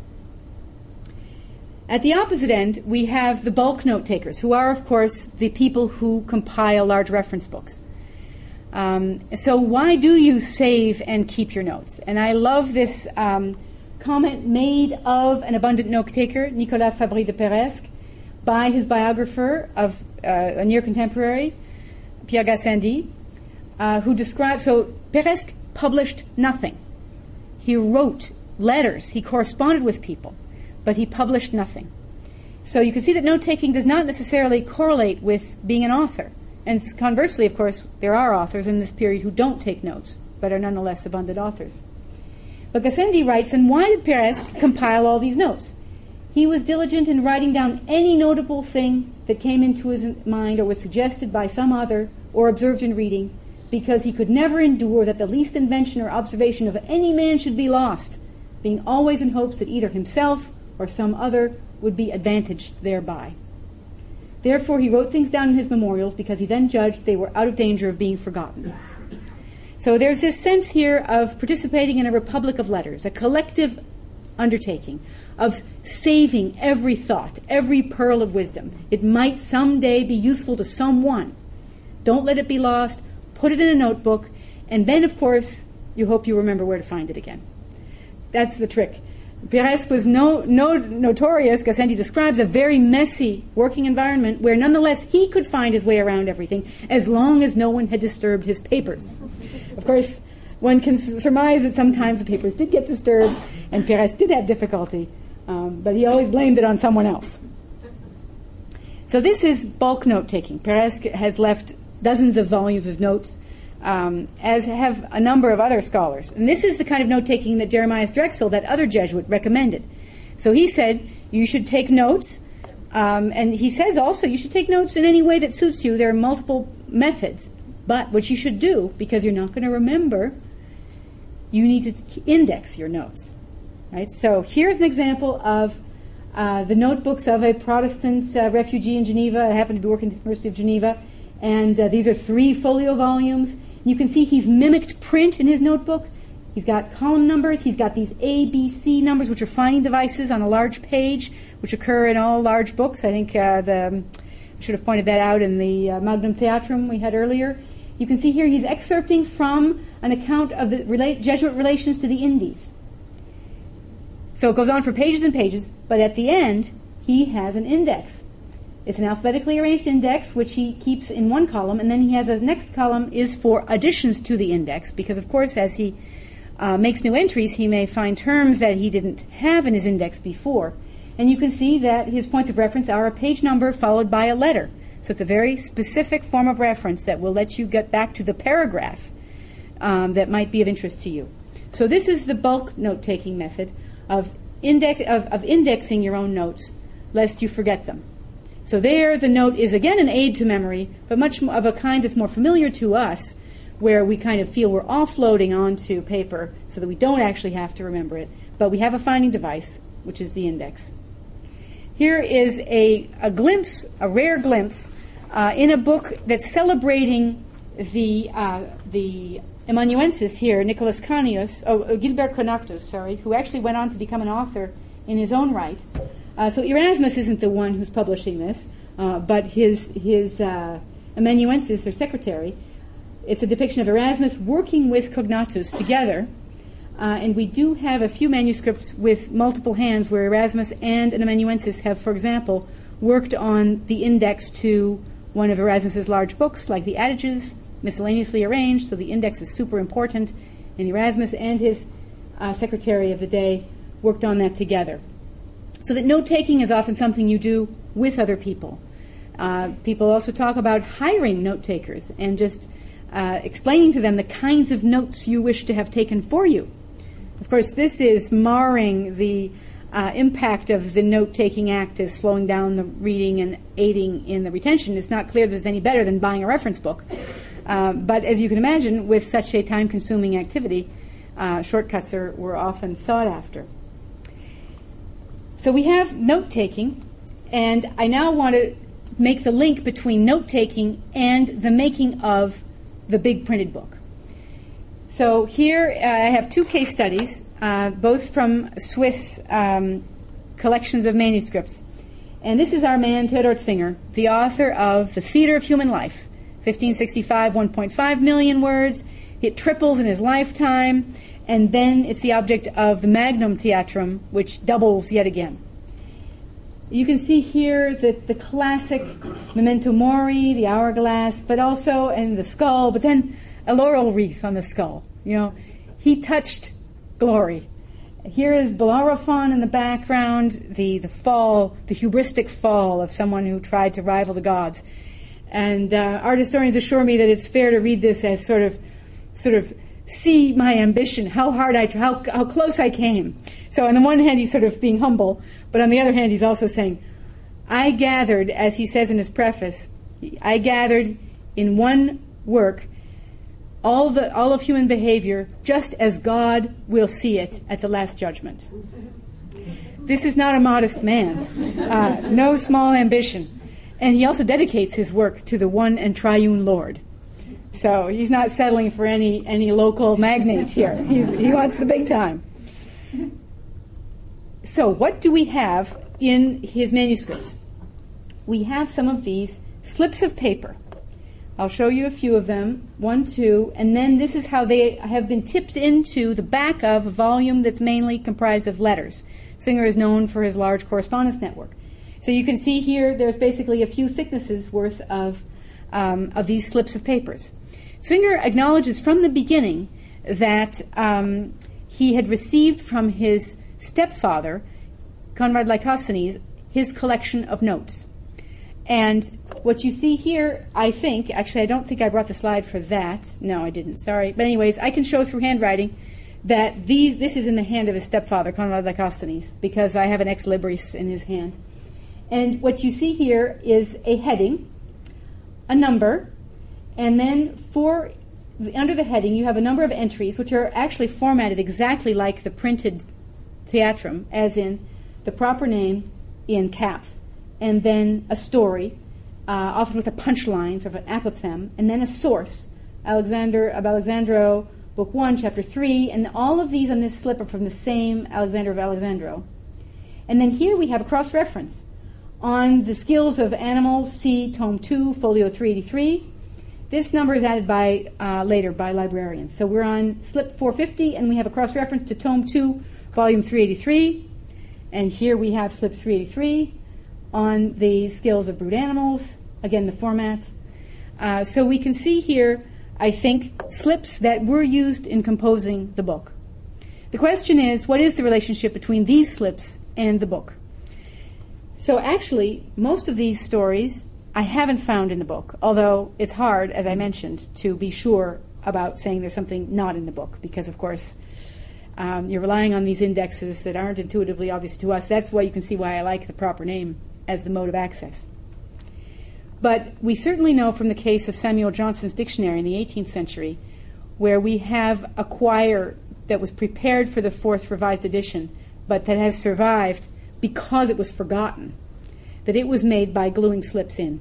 At the opposite end, we have the bulk note takers, who are, of course, the people who compile large reference books. Um, so why do you save and keep your notes? And I love this um, comment made of an abundant note taker, Nicolas Fabry de Peiresc, by his biographer of uh, a near contemporary, Pierre Gassendi, uh, who describes, so Peiresc published nothing. He wrote letters, he corresponded with people, but he published nothing. So you can see that note-taking does not necessarily correlate with being an author. And conversely, of course, there are authors in this period who don't take notes, but are nonetheless abundant authors. But Gassendi writes, and why did Peiresc compile all these notes? He was diligent in writing down any notable thing that came into his mind or was suggested by some other or observed in reading, because he could never endure that the least invention or observation of any man should be lost, being always in hopes that either himself or some other would be advantaged thereby. Therefore he wrote things down in his memorials, because he then judged they were out of danger of being forgotten. So there's this sense here of participating in a republic of letters, a collective undertaking of saving every thought, every pearl of wisdom. It might someday be useful to someone. Don't let it be lost. Put it in a notebook, and then, of course, you hope you remember where to find it again. That's the trick. Peiresc was no, no, notorious, Gassendi describes, a very messy working environment where nonetheless he could find his way around everything as long as no one had disturbed his papers. Of course, one can surmise that sometimes the papers did get disturbed and Peiresc did have difficulty, um, but he always blamed it on someone else. So this is bulk note-taking. Peiresc has left dozens of volumes of notes, Um, as have a number of other scholars. And this is the kind of note-taking that Jeremias Drexel, that other Jesuit, recommended. So he said, you should take notes, um, and he says also you should take notes in any way that suits you. There are multiple methods. But what you should do, because you're not going to remember, you need to index your notes. Right? So here's an example of uh, the notebooks of a Protestant uh, refugee in Geneva. I happen to be working at the University of Geneva. And uh, these are three folio volumes. You can see he's mimicked print in his notebook. He's got column numbers. He's got these A, B, C numbers, which are finding devices on a large page, which occur in all large books. I think uh, the I should have pointed that out in the uh, Magnum Theatrum we had earlier. You can see here he's excerpting from an account of the relate, Jesuit relations to the Indies. So it goes on for pages and pages, but at the end, he has an index. It's an alphabetically arranged index, which he keeps in one column, and then he has a next column is for additions to the index, because of course as he uh, makes new entries, he may find terms that he didn't have in his index before. And you can see that his points of reference are a page number followed by a letter. So it's a very specific form of reference that will let you get back to the paragraph um, that might be of interest to you. So this is the bulk note-taking method of, index, of, of indexing your own notes, lest you forget them. So there, the note is again an aid to memory, but much of a kind that's more familiar to us, where we kind of feel we're offloading onto paper so that we don't actually have to remember it, but we have a finding device, which is the index. Here is a, a glimpse, a rare glimpse, uh, in a book that's celebrating the uh, the amanuensis here, Nicholas Conius, oh, Gilbert Conactus, sorry, who actually went on to become an author in his own right. Uh, so Erasmus isn't the one who's publishing this, uh, but his his uh, amanuensis, their secretary. It's a depiction of Erasmus working with Cognatus together. Uh, and we do have a few manuscripts with multiple hands where Erasmus and an amanuensis have, for example, worked on the index to one of Erasmus's large books, like the Adages, miscellaneously arranged, so the index is super important. And Erasmus and his uh, secretary of the day worked on that together. So that note-taking is often something you do with other people. Uh, people also talk about hiring note-takers and just uh, explaining to them the kinds of notes you wish to have taken for you. Of course, this is marring the uh, impact of the note-taking act as slowing down the reading and aiding in the retention. It's not clear that it's any better than buying a reference book. Uh, but as you can imagine, with such a time-consuming activity, uh, shortcuts are, were often sought after. So we have note-taking, and I now want to make the link between note-taking and the making of the big printed book. So here uh, I have two case studies, uh, both from Swiss um, collections of manuscripts. And this is our man, Theodor Zwinger, the author of The Theater of Human Life, fifteen sixty-five, one point five million words. It triples in his lifetime. And then it's the object of the Magnum Theatrum, which doubles yet again. You can see here that the classic memento mori, the hourglass, but also, and the skull, but then a laurel wreath on the skull. You know, he touched glory. Here is Bellerophon in the background, the, the fall, the hubristic fall of someone who tried to rival the gods. And uh, art historians assure me that it's fair to read this as sort of, sort of, see my ambition, how hard I, how, how close I came. So on the one hand, he's sort of being humble, but on the other hand, he's also saying, I gathered, as he says in his preface, I gathered in one work all the, all of human behavior just as God will see it at the last judgment. This is not a modest man, uh, no small ambition. And he also dedicates his work to the one and triune Lord. So he's not settling for any, any local magnate here. He's, he wants the big time. So what do we have in his manuscripts? We have some of these slips of paper. I'll show you a few of them, one, two, and then this is how they have been tipped into the back of a volume that's mainly comprised of letters. Zwinger is known for his large correspondence network. So you can see here there's basically a few thicknesses worth of, um, of these slips of papers. Zwinger acknowledges from the beginning that um, he had received from his stepfather, Conrad Lycosthenes, his collection of notes. And what you see here, I think, actually I don't think I brought the slide for that. No, I didn't, sorry. But anyways, I can show through handwriting that these, this is in the hand of his stepfather, Conrad Lycosthenes, because I have an ex libris in his hand. And what you see here is a heading, a number, And then for under the heading, you have a number of entries which are actually formatted exactly like the printed theatrum, as in the proper name in caps, and then a story, uh, often with a punchline, sort of an apophthegm, and then a source, Alexander of Alexandro, Book one, Chapter three, and all of these on this slip are from the same Alexander of Alexandro. And then here we have a cross-reference on the skills of animals, see Tome two, Folio three eighty-three. This number is added by uh, later by librarians. So we're on slip four fifty, and we have a cross-reference to Tome two, Volume three eighty-three. And here we have slip three eighty-three on the skills of brute animals. Again, the format. Uh, so we can see here, I think, slips that were used in composing the book. The question is, what is the relationship between these slips and the book? So actually, most of these stories I haven't found in the book, although it's hard, as I mentioned, to be sure about saying there's something not in the book, because, of course, um, you're relying on these indexes that aren't intuitively obvious to us. That's why you can see why I like the proper name as the mode of access. But we certainly know from the case of Samuel Johnson's dictionary in the eighteenth century, where we have a quire that was prepared for the fourth revised edition, but that has survived because it was forgotten, that it was made by gluing slips in.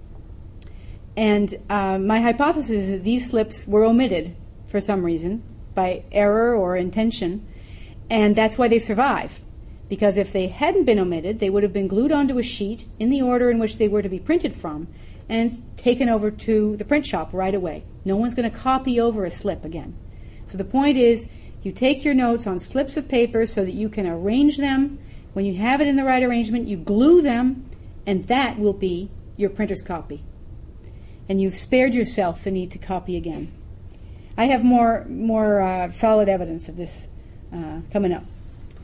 And uh, my hypothesis is that these slips were omitted for some reason, by error or intention, and that's why they survive. Because if they hadn't been omitted, they would have been glued onto a sheet in the order in which they were to be printed from and taken over to the print shop right away. No one's going to copy over a slip again. So the point is, you take your notes on slips of paper so that you can arrange them. When you have it in the right arrangement, you glue them, and that will be your printer's copy. And you've spared yourself the need to copy again. I have more more uh, solid evidence of this uh, coming up.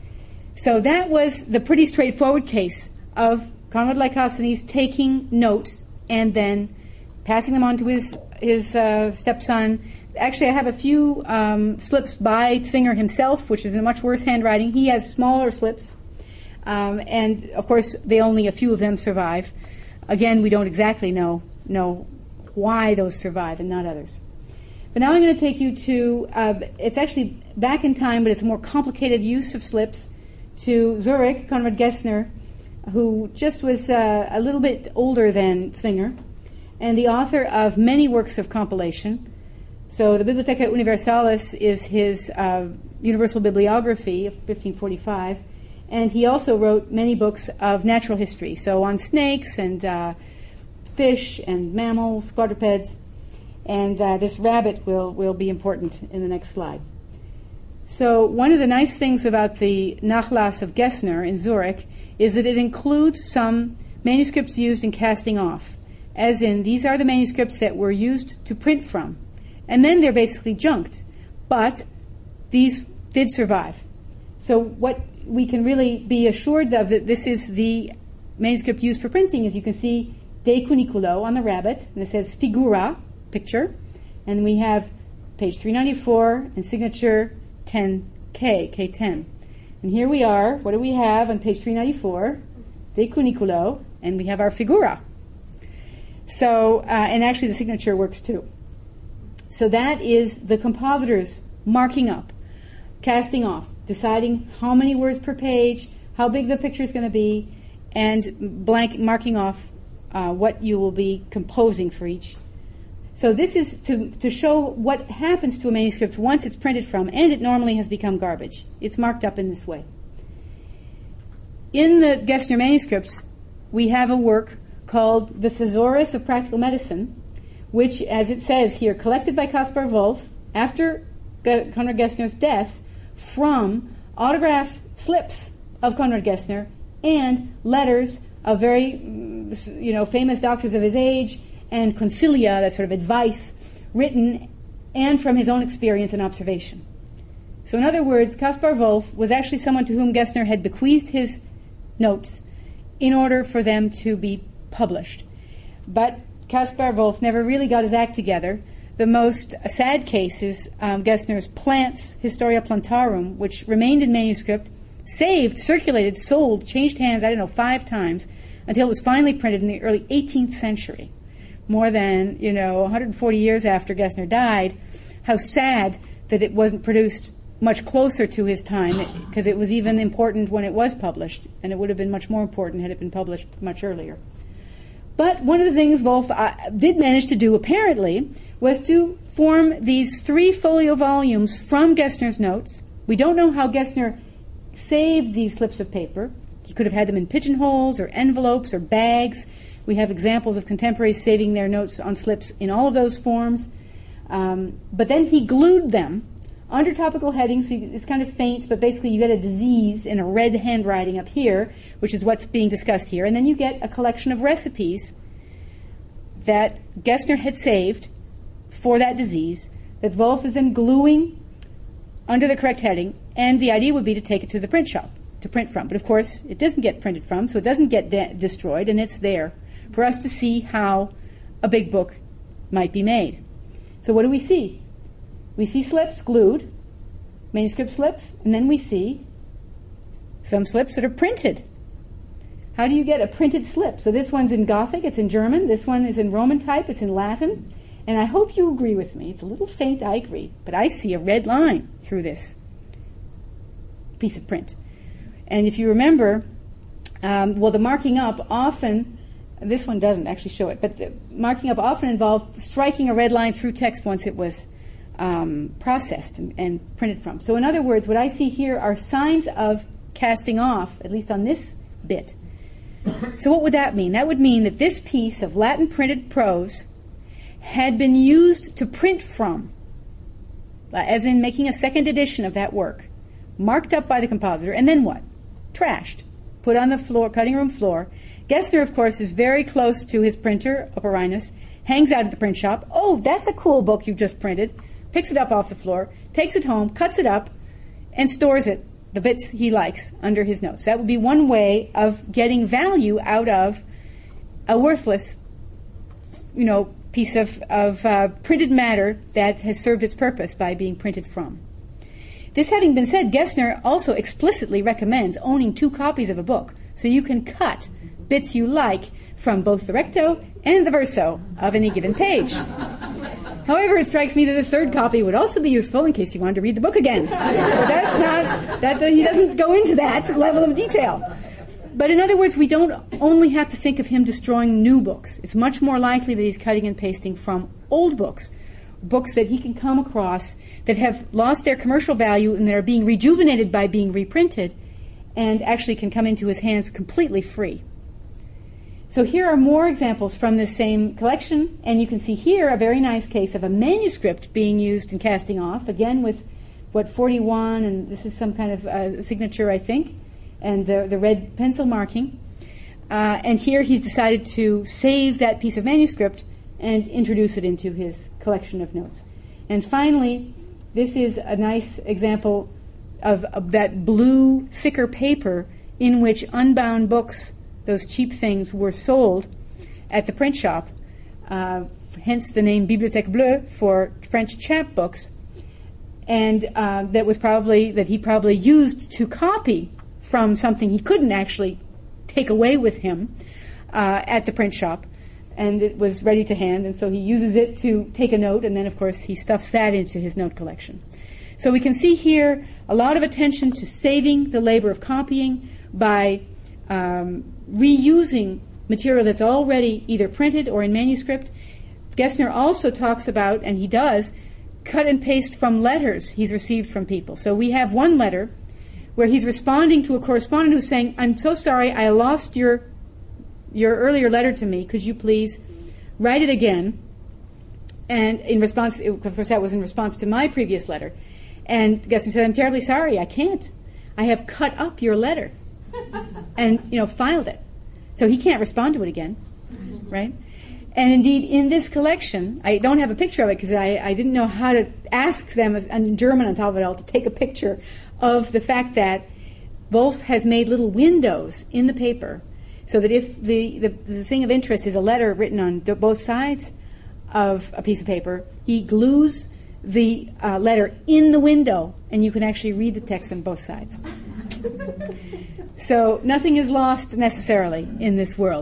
So that was the pretty straightforward case of Conrad Lycosthenes taking notes and then passing them on to his his uh, stepson. Actually, I have a few um, slips by Zwinger himself, which is in much worse handwriting. He has smaller slips, um, and of course, they only a few of them survive. Again, we don't exactly know know why those survive and not others. But now I'm going to take you to, uh, it's actually back in time, but it's a more complicated use of slips, to Zurich, Konrad Gessner, who just was uh, a little bit older than Zwinger, and the author of many works of compilation. So the Bibliotheca Universalis is his uh, universal bibliography of fifteen forty-five, and he also wrote many books of natural history, so on snakes and uh, fish and mammals, quadrupeds, and uh, this rabbit will, will be important in the next slide. So one of the nice things about the Nachlass of Gessner in Zurich is that it includes some manuscripts used in casting off, as in these are the manuscripts that were used to print from. And then they're basically junked. But these did survive. So what we can really be assured of that this is the manuscript used for printing is you can see De Cuniculo on the rabbit, and it says Figura, picture, and we have page three ninety-four and signature ten K, K ten. And here we are, what do we have on page three ninety-four? De Cuniculo, and we have our Figura. So, uh, and actually the signature works too. So that is the compositors marking up, casting off, deciding how many words per page, how big the picture is going to be, and blank marking off uh, what you will be composing for each. So this is to, to show what happens to a manuscript once it's printed from, and it normally has become garbage. It's marked up in this way. In the Gessner manuscripts, we have a work called The Thesaurus of Practical Medicine, which, as it says here, collected by Kaspar Wolf after G- Konrad Gessner's death from autograph slips of Konrad Gessner and letters of very, you know, famous doctors of his age, and consilia, that sort of advice, written and from his own experience and observation. So in other words, Kaspar Wolf was actually someone to whom Gessner had bequeathed his notes in order for them to be published. But Kaspar Wolf never really got his act together. The most sad case is um, Gessner's Plants, Historia Plantarum, which remained in manuscript, saved, circulated, sold, changed hands, I don't know, five times, until it was finally printed in the early eighteenth century more than, you know, one hundred forty years after Gessner died, how sad that it wasn't produced much closer to his time, because it was even important when it was published, and it would have been much more important had it been published much earlier. But one of the things Wolf uh, did manage to do, apparently, was to form these three folio volumes from Gessner's notes. We don't know how Gessner saved these slips of paper. He could have had them in pigeonholes or envelopes or bags. We have examples of contemporaries saving their notes on slips in all of those forms. Um, but then he glued them under topical headings. So it's kind of faint, but basically you get a disease in a red handwriting up here, which is what's being discussed here. And then you get a collection of recipes that Gessner had saved for that disease that Wolf is then gluing under the correct heading, and the idea would be to take it to the print shop to print from. But of course, it doesn't get printed from, so it doesn't get de- destroyed, and it's there for us to see how a big book might be made. So what do we see? We see slips glued, manuscript slips, and then we see some slips that are printed. How do you get a printed slip? So this one's in Gothic, it's in German, this one is in Roman type, it's in Latin, and I hope you agree with me. It's a little faint, I agree, but I see a red line through this piece of print. And if you remember, um, well, the marking up often, this one doesn't actually show it, but the marking up often involved striking a red line through text once it was um, processed and, and printed from. So in other words, what I see here are signs of casting off, at least on this bit. So what would that mean? That would mean that this piece of Latin printed prose had been used to print from, as in making a second edition of that work, marked up by the compositor, and then what? Trashed, put on the floor, cutting room floor. Gessner, of course, is very close to his printer, Operinus, hangs out at the print shop. Oh, that's a cool book you just printed. Picks it up off the floor, takes it home, cuts it up, and stores it, the bits he likes, under his notes. That would be one way of getting value out of a worthless, you know, piece of, of uh, printed matter that has served its purpose by being printed from. This having been said, Gessner also explicitly recommends owning two copies of a book, so you can cut bits you like from both the recto and the verso of any given page. However, it strikes me that a third copy would also be useful in case you wanted to read the book again. But that's not, that, he doesn't go into that level of detail. But in other words, we don't only have to think of him destroying new books. It's much more likely that he's cutting and pasting from old books, books that he can come across that have lost their commercial value and that are being rejuvenated by being reprinted and actually can come into his hands completely free. So here are more examples from this same collection, and you can see here a very nice case of a manuscript being used in casting off, again with what forty-one, and this is some kind of uh, signature, I think, and the, the red pencil marking. Uh, and here he's decided to save that piece of manuscript and introduce it into his collection of notes. And finally, this is a nice example of, of that blue, thicker paper in which unbound books, those cheap things, were sold at the print shop, uh, hence the name Bibliothèque Bleue for French chap books, and uh, that was probably, that he probably used to copy from something he couldn't actually take away with him uh, at the print shop, and it was ready to hand, and so he uses it to take a note, and then of course he stuffs that into his note collection. So we can see here a lot of attention to saving the labor of copying by um, reusing material that's already either printed or in manuscript. Gessner also talks about, and he does, cut and paste from letters he's received from people. So we have one letter where he's responding to a correspondent who's saying, I'm so sorry, I lost your your earlier letter to me. Could you please write it again? And in response, of course that was in response to my previous letter. And Gessner said, I'm terribly sorry, I can't. I have cut up your letter and, you know, filed it. So he can't respond to it again, right? And indeed, in this collection, I don't have a picture of it because I, I didn't know how to ask them as, in German on top of it all to take a picture of the fact that Wolf has made little windows in the paper so that if the, the, the thing of interest is a letter written on both sides of a piece of paper, he glues the uh, letter in the window and you can actually read the text on both sides. So nothing is lost necessarily in this world.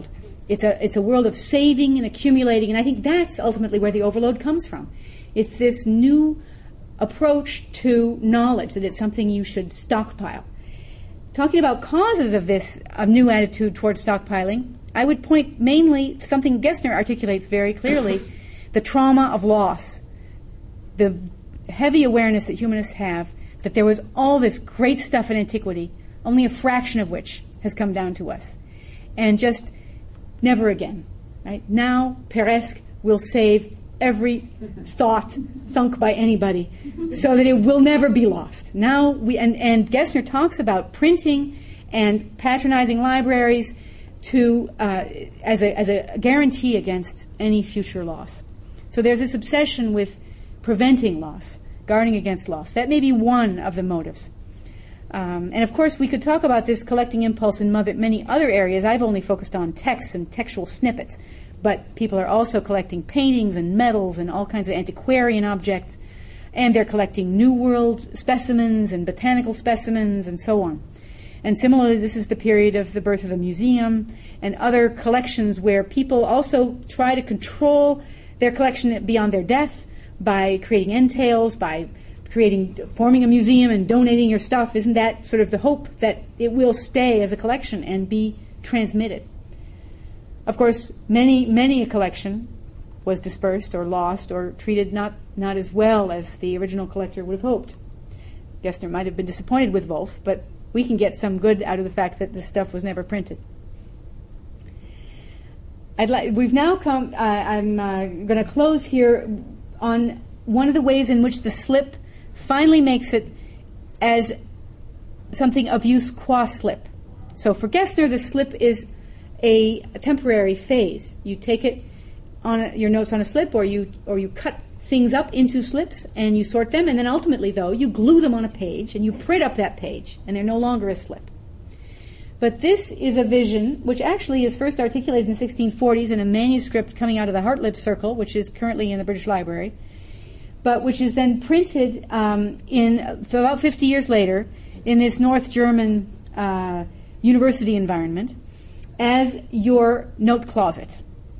It's a, it's a world of saving and accumulating, and I think that's ultimately where the overload comes from. It's this new approach to knowledge, that it's something you should stockpile. Talking about causes of this uh, new attitude towards stockpiling, I would point mainly to something Gessner articulates very clearly, the trauma of loss, the heavy awareness that humanists have that there was all this great stuff in antiquity, only a fraction of which has come down to us. And just never again. Right? Now, Peiresc will save every thought thunk by anybody so that it will never be lost. Now, we and, and Gessner talks about printing and patronizing libraries to uh, as a as a guarantee against any future loss. So there's this obsession with preventing loss, guarding against loss. That may be one of the motives. Um, and of course, we could talk about this collecting impulse in many other areas. I've only focused on texts and textual snippets, but people are also collecting paintings and medals and all kinds of antiquarian objects, and they're collecting New World specimens and botanical specimens and so on. And similarly, this is the period of the birth of the museum and other collections where people also try to control their collection beyond their death by creating entails, by creating, forming a museum and donating your stuff. Isn't that sort of the hope that it will stay as a collection and be transmitted? Of course, many, many a collection was dispersed or lost or treated not, not as well as the original collector would have hoped. Gessner might have been disappointed with Wolf, but we can get some good out of the fact that this stuff was never printed. I'd like, we've now come, uh, I'm uh, going to close here on one of the ways in which the slip finally makes it as something of use qua slip. So for Gessner, the slip is a, a temporary phase. You take it on a, your notes on a slip, or you or you cut things up into slips and you sort them, and then ultimately, though, you glue them on a page and you print up that page, and they're no longer a slip. But this is a vision which actually is first articulated in the sixteen forties in a manuscript coming out of the Hartlib Circle, which is currently in the British Library, but which is then printed um, in about fifty years later in this North German uh, university environment as your note closet.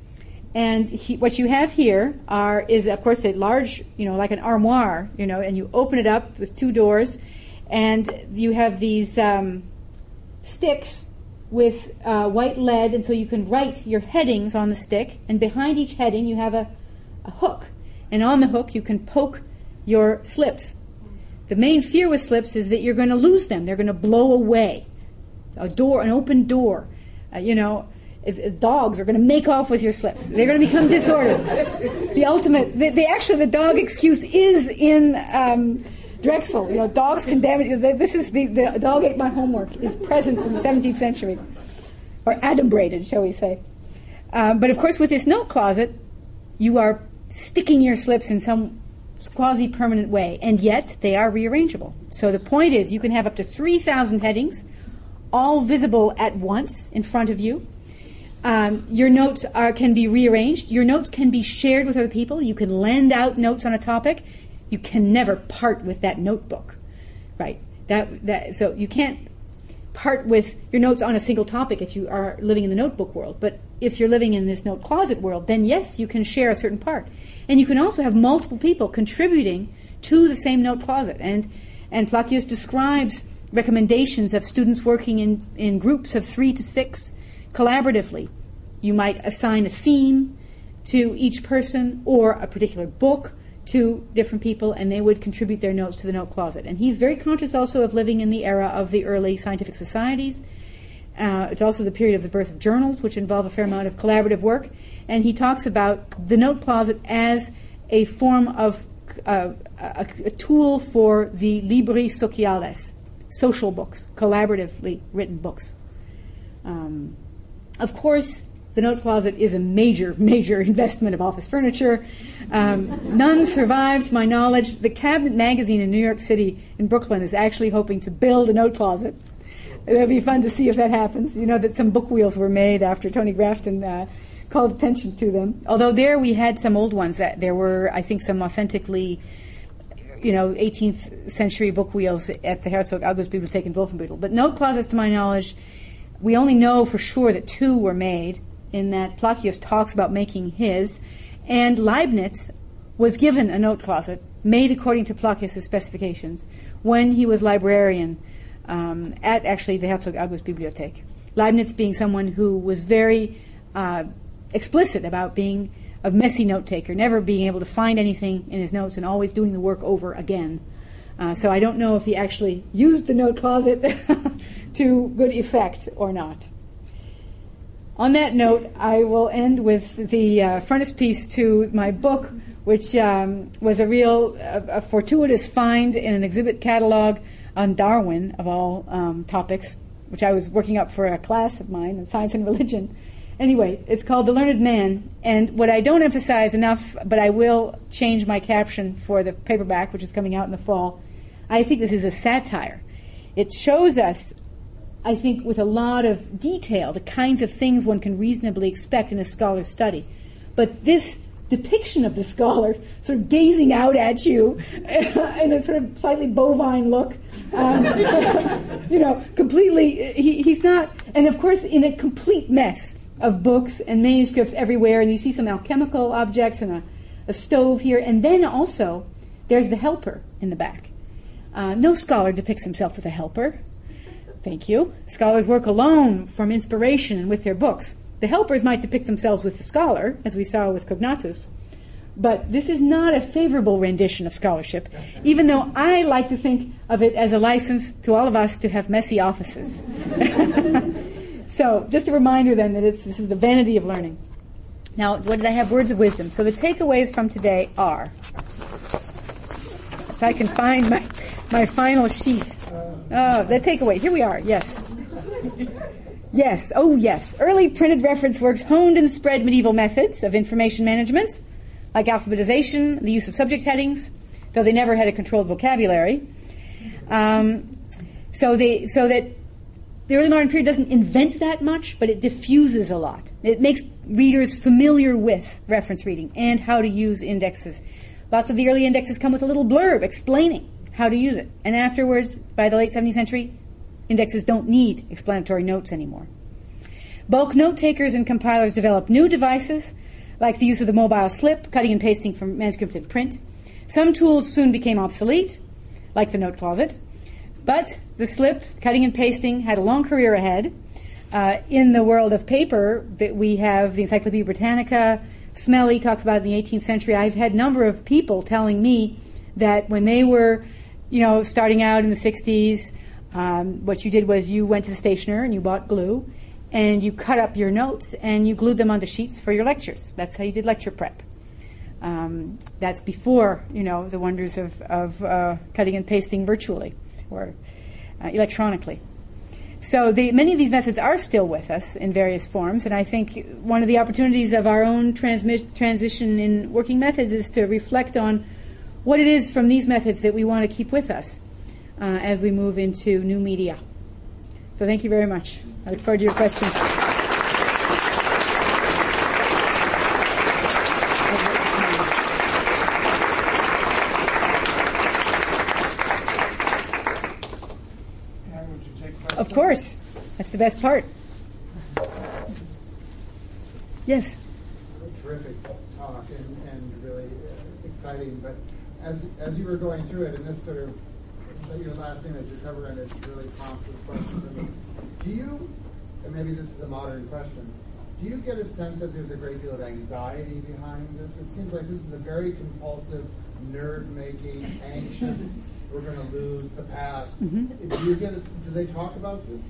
And he, what you have here are is, of course, a large, you know, like an armoire, you know, and you open it up with two doors, and you have these um, sticks with uh, white lead, and so you can write your headings on the stick, and behind each heading you have a, a hook, and on the hook you can poke your slips. The main fear with slips is that you're going to lose them. They're going to blow away. A door, an open door, uh, you know, if, if dogs are going to make off with your slips. They're going to become disordered. The ultimate, the, the actually the dog excuse is in um, Drexel. You know, dogs can damage. This is the, the dog ate my homework is present in the seventeenth century, or adumbrated, shall we say? Um, but of course, with this note closet, you are sticking your slips in some quasi-permanent way, and yet they are rearrangeable. So the point is, you can have up to three thousand headings, all visible at once in front of you. Um, your notes are, can be rearranged. Your notes can be shared with other people. You can lend out notes on a topic. You can never part with that notebook, right? That that so you can't part with your notes on a single topic if you are living in the notebook world. But if you're living in this note closet world, then yes, you can share a certain part, and you can also have multiple people contributing to the same note closet. And and Placius describes recommendations of students working in in groups of three to six collaboratively. You might assign a theme to each person or a particular book to different people, and they would contribute their notes to the note closet. And he's very conscious also of living in the era of the early scientific societies. Uh, it's also the period of the birth of journals, which involve a fair amount of collaborative work. And he talks about the note closet as a form of uh, a, a tool for the libri sociales, social books, collaboratively written books. Um, of course, the note closet is a major, major investment of office furniture. Um, none survived, to my knowledge. The Cabinet magazine in New York City, in Brooklyn, is actually hoping to build a note closet. It'll be fun to see if that happens. You know that some book wheels were made after Tony Grafton uh, called attention to them. Although there we had some old ones. That there were, I think, some authentically, you know, eighteenth century book wheels at the Herzog August Bibliothek in Wolfenbüttel. But note closets, to my knowledge, we only know for sure that two were made. in that Placius talks about making his, and Leibniz was given a note closet made according to Placius' specifications when he was librarian um, at actually the Herzog August Bibliothek. Leibniz being someone who was very uh, explicit about being a messy note taker, never being able to find anything in his notes and always doing the work over again. Uh, so I don't know if he actually used the note closet to good effect or not. On that note, I will end with the uh, frontispiece to my book, which um, was a real uh, a fortuitous find in an exhibit catalog on Darwin, of all um, topics, which I was working up for a class of mine in Science and Religion. Anyway, it's called The Learned Man, and what I don't emphasize enough, but I will change my caption for the paperback, which is coming out in the fall, I think this is a satire. It shows us, I think, with a lot of detail, the kinds of things one can reasonably expect in a scholar's study. But this depiction of the scholar sort of gazing out at you in a sort of slightly bovine look, um, you know, completely, he, he's not, and of course in a complete mess of books and manuscripts everywhere, and you see some alchemical objects and a, a stove here, and then also there's the helper in the back. Uh, no scholar depicts himself with a helper. Thank you. Scholars work alone from inspiration and with their books. The helpers might depict themselves with the scholar, as we saw with Cognatus, but this is not a favorable rendition of scholarship, even though I like to think of it as a license to all of us to have messy offices. So, just a reminder then that it's, this is the vanity of learning. Now, what did I have? Words of wisdom. So the takeaways from today are, if I can find my, my final sheet. Oh, the takeaway. Here we are. Yes. Yes. Oh, yes. Early printed reference works honed and spread medieval methods of information management, like alphabetization, the use of subject headings, though they never had a controlled vocabulary. Um, so they, so that the early modern period doesn't invent that much, but it diffuses a lot. It makes readers familiar with reference reading and how to use indexes. Lots of the early indexes come with a little blurb explaining how to use it. And afterwards, by the late seventeenth century, indexes don't need explanatory notes anymore. Bulk note takers and compilers developed new devices, like the use of the mobile slip, cutting and pasting from manuscript and print. Some tools soon became obsolete, like the note closet. But the slip, cutting and pasting, had a long career ahead. Uh, in the world of paper, that we have the Encyclopedia Britannica. Smelly talks about it in the eighteenth century. I've had a number of people telling me that when they were, you know, starting out in the sixties, um, what you did was you went to the stationer and you bought glue, and you cut up your notes and you glued them onto sheets for your lectures. That's how you did lecture prep. Um, that's before, you know, the wonders of, of uh, cutting and pasting virtually or uh, electronically. So the, many of these methods are still with us in various forms, and I think one of the opportunities of our own transmi- transition in working methods is to reflect on what it is from these methods that we want to keep with us uh, as we move into new media. So thank you very much. I look forward to your questions. Of course. That's the best part. Yes?
A terrific talk and, and really uh, exciting. But as as you were going through it, and this sort of, your last thing that you're covering, it really prompts this question for me. Do you, and maybe this is a modern question, do you get a sense that there's a great deal of anxiety behind this? It seems like this is a very compulsive, nerd-making, anxious, we're going to lose the past. Mm-hmm. Do you get a, do they talk about this?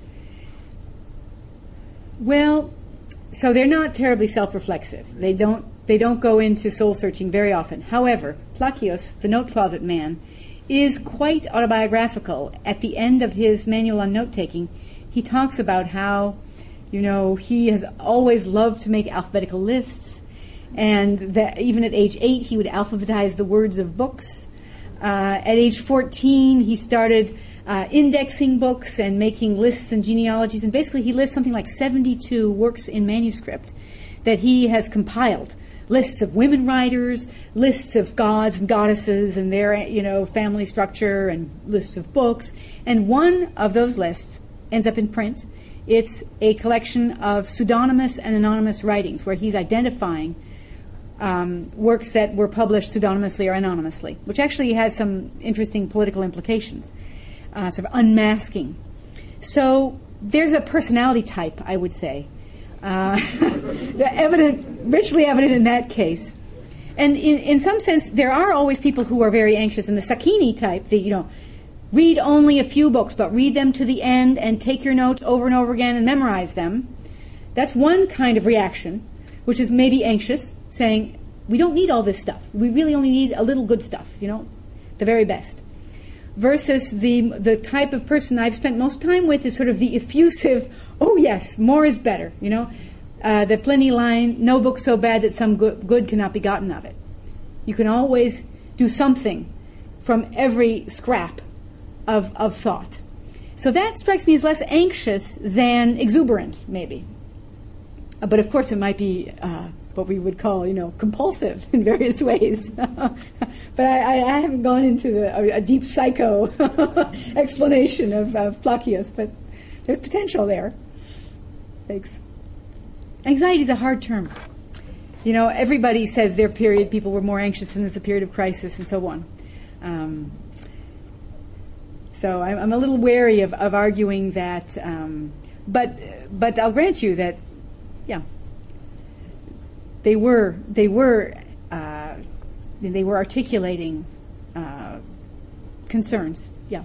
Well, so they're not terribly self-reflexive. They don't they don't go into soul-searching very often. However, Placius, the note closet man, is quite autobiographical. At the end of his manual on note-taking, he talks about how, you know, he has always loved to make alphabetical lists, and that even at age eight he would alphabetize the words of books. Uh, at age fourteen, he started uh, indexing books and making lists and genealogies, and basically he lists something like seventy-two works in manuscript that he has compiled. Lists of women writers, lists of gods and goddesses and their, you know, family structure, and lists of books. And one of those lists ends up in print It's a collection of pseudonymous and anonymous writings where he's identifying um, works that were published pseudonymously or anonymously, which actually has some interesting political implications, uh, sort of unmasking. So there's a personality type, I would say, uh, evident, richly evident in that case. And in, in some sense, there are always people who are very anxious. In the Sacchini type, the, you know, read only a few books, but read them to the end and take your notes over and over again and memorize them. That's one kind of reaction, which is maybe anxious, saying, we don't need all this stuff. We really only need a little good stuff, you know, the very best. Versus the the type of person I've spent most time with is sort of the effusive, oh yes, more is better, you know. Uh, the Pliny line, no book so bad that some good, good cannot be gotten of it. You can always do something from every scrap of, of thought. So that strikes me as less anxious than exuberant, maybe. Uh, but of course it might be uh, what we would call, you know, compulsive in various ways. But I, I haven't gone into the, a, a deep psycho explanation of, of Placius, but there's potential there. Thanks. Anxiety is a hard term. You know, everybody says their period, people were more anxious and it's a period of crisis and so on. Um, so I'm, I'm a little wary of, of arguing that, um, but but I'll grant you that, yeah, they were they were uh, they were articulating uh, concerns. Yeah.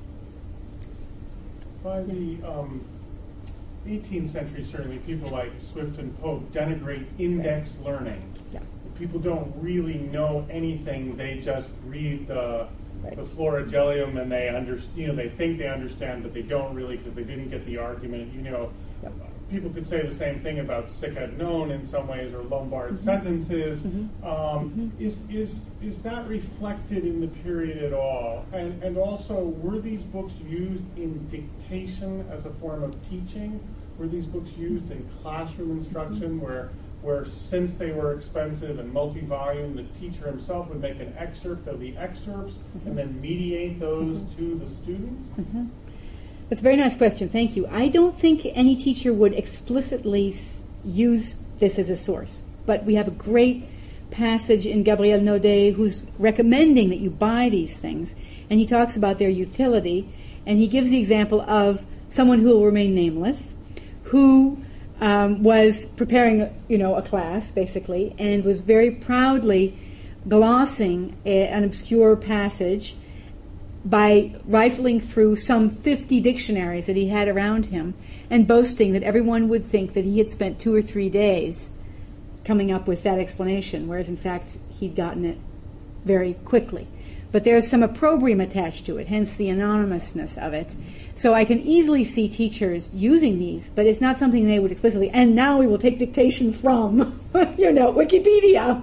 By the um, eighteenth century, certainly, people like Swift and Pope denigrate index learning.
Yeah.
People don't really know anything; they just read the
right.
the Florigelium, and they under, you know, they think they understand, but they don't really because they didn't get the argument. You know,
Yep.
people could say the same thing about sic et non in some ways, or Lombard
Mm-hmm.
sentences.
Mm-hmm.
Um,
Mm-hmm.
Is is is that reflected in the period at all? And and also, were these books used in dictation as a form of teaching? Were these books used in classroom instruction, where where since they were expensive and multi-volume, the teacher himself would make an excerpt of the excerpts
Mm-hmm.
and then mediate those
Mm-hmm.
to the students?
Mm-hmm. That's a very nice question. Thank you. I don't think any teacher would explicitly use this as a source, but we have a great passage in Gabriel Naudet who's recommending that you buy these things, and he talks about their utility, and he gives the example of someone who will remain nameless, who um, was preparing, you know, a class, basically, and was very proudly glossing a, an obscure passage by rifling through some fifty dictionaries that he had around him and boasting that everyone would think that he had spent two or three days coming up with that explanation, whereas in fact he'd gotten it very quickly. But there's some opprobrium attached to it, hence the anonymousness of it. So I can easily see teachers using these, but it's not something they would explicitly, and now we will take dictation from, you know, Wikipedia.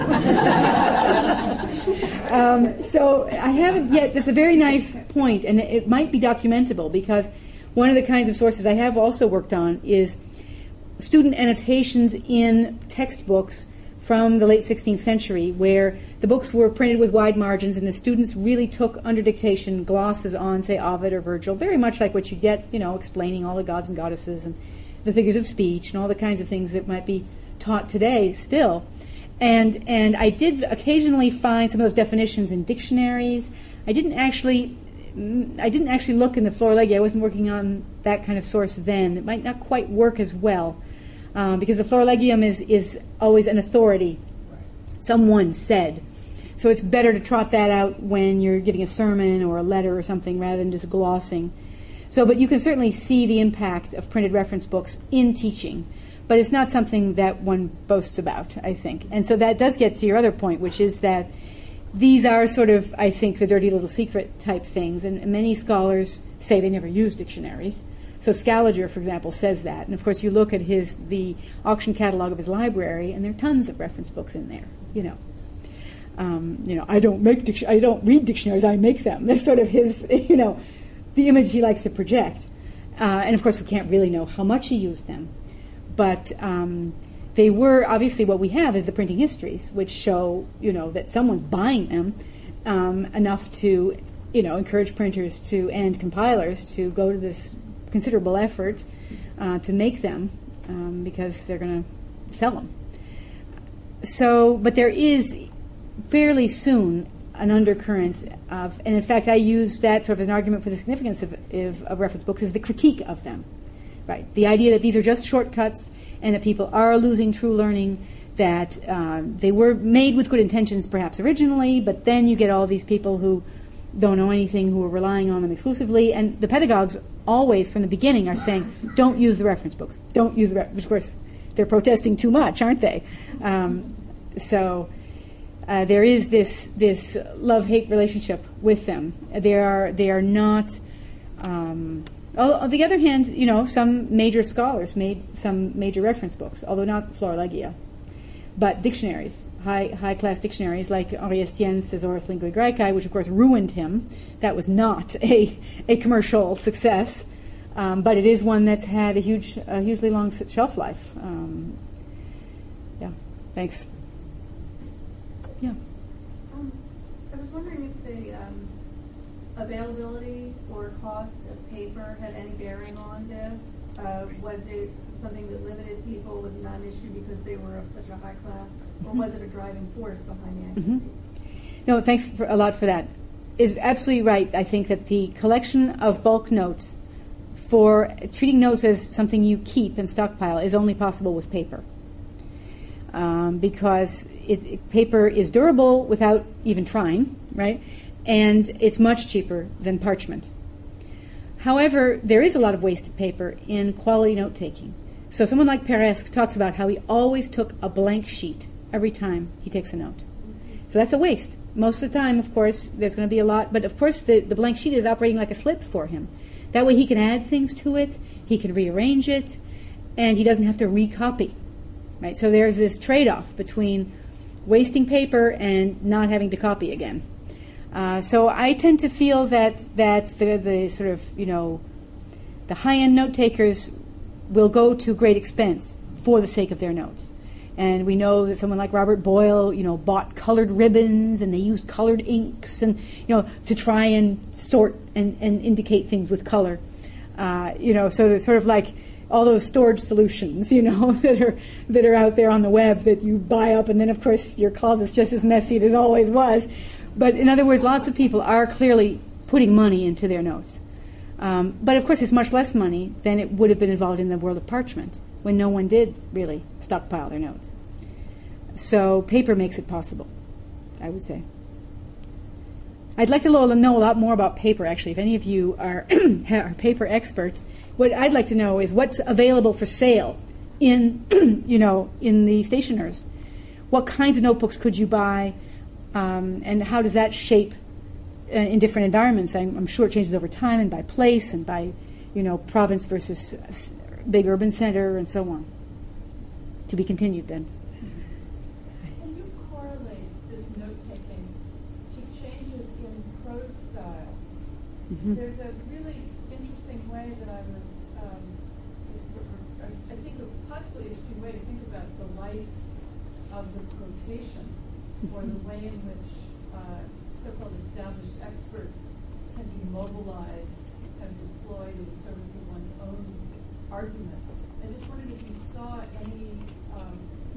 um, so I haven't yet, that's a very nice point, and it might be documentable, because one of the kinds of sources I have also worked on is student annotations in textbooks from the late sixteenth century, where the books were printed with wide margins and the students really took under dictation glosses on, say, Ovid or Virgil, very much like what you get, you know, explaining all the gods and goddesses and the figures of speech and all the kinds of things that might be taught today still. And and I did occasionally find some of those definitions in dictionaries. I didn't actually I didn't actually look in the Florilegia. I wasn't working on that kind of source then. It might not quite work as well. Um, because the Florilegium is, is always an authority. Someone said. So it's better to trot that out when you're giving a sermon or a letter or something rather than just glossing. So, but you can certainly see the impact of printed reference books in teaching. But it's not something that one boasts about, I think. And so that does get to your other point, which is that these are sort of, I think, the dirty little secret type things. And many scholars say they never use dictionaries. So Scaliger, for example, says that. And of course you look at his the auction catalog of his library, and there are tons of reference books in there, you know. Um, you know, I don't make dic- I don't read dictionaries, I make them. That's sort of his, you know, the image he likes to project. Uh, and of course we can't really know how much he used them. But um, they were, obviously what we have is the printing histories, which show, you know, that someone's buying them um, enough to, you know, encourage printers to and compilers to go to this considerable effort uh, to make them um, because they're going to sell them. So, but there is fairly soon an undercurrent of, and in fact I use that sort of as an argument for the significance of, of, of reference books, is the critique of them. Right? The idea that these are just shortcuts and that people are losing true learning, that uh, they were made with good intentions perhaps originally, but then you get all these people who don't know anything, who are relying on them exclusively, and the pedagogues always from the beginning are saying, don't use the reference books, don't use the reference. Of course, they're protesting too much, aren't they? Um, so uh, there is this this love-hate relationship with them. They are they are not. Um, on the other hand, you know, some major scholars made some major reference books, although not Florilegia, but dictionaries, high high class dictionaries like Henri Estienne's Thesaurus Linguae Graecae, which of course ruined him. That was not a a commercial success. Um, but it is one that's had a huge, a hugely long shelf life. Um, yeah, thanks. Yeah.
Um, I was wondering if the um, availability or cost of paper had any bearing on this. Uh, was it something that limited people? Was it not an issue because they were of such a high class, or was it a driving force behind the activity?
Mm-hmm. No, thanks for, a lot for that. Is absolutely right. I think that the collection of bulk notes, for treating notes as something you keep and stockpile, is only possible with paper. Um, because it, it, paper is durable without even trying, right? And it's much cheaper than parchment. However, there is a lot of wasted paper in quality note-taking. So someone like Peiresc talks about how he always took a blank sheet every time he takes a note. So that's a waste. Most of the time, of course, there's going to be a lot, but of course the, the blank sheet is operating like a slip for him. That way he can add things to it, he can rearrange it, and he doesn't have to recopy. Right? So there's this trade-off between wasting paper and not having to copy again. Uh, so I tend to feel that that the, the sort of, you know, the high-end note takers will go to great expense for the sake of their notes. And we know that someone like Robert Boyle, you know, bought colored ribbons and they used colored inks and, you know, to try and sort and, and indicate things with color. Uh, you know, so it's sort of like all those storage solutions, you know, that are that are out there on the web that you buy up, and then of course your closet's just as messy as it always was. But in other words, lots of people are clearly putting money into their notes. Um, but of course it's much less money than it would have been involved in the world of parchment, when no one did really stockpile their notes. So paper makes it possible, I would say. I'd like to know a lot more about paper, actually. If any of you are, are paper experts, what I'd like to know is what's available for sale in, you know, in the stationers. What kinds of notebooks could you buy, um, and how does that shape uh, in different environments? I'm, I'm sure it changes over time and by place and by, you know, province versus big urban center and so on. To be continued then.
Can you correlate this note-taking to changes in prose style? Mm-hmm. There's a really interesting way that I was, um, I think a possibly interesting way to think about the life of the quotation, mm-hmm. or the way in which uh, so-called established experts can be mobilized and deployed in service of one's own argument. I just wondered if you saw any, um,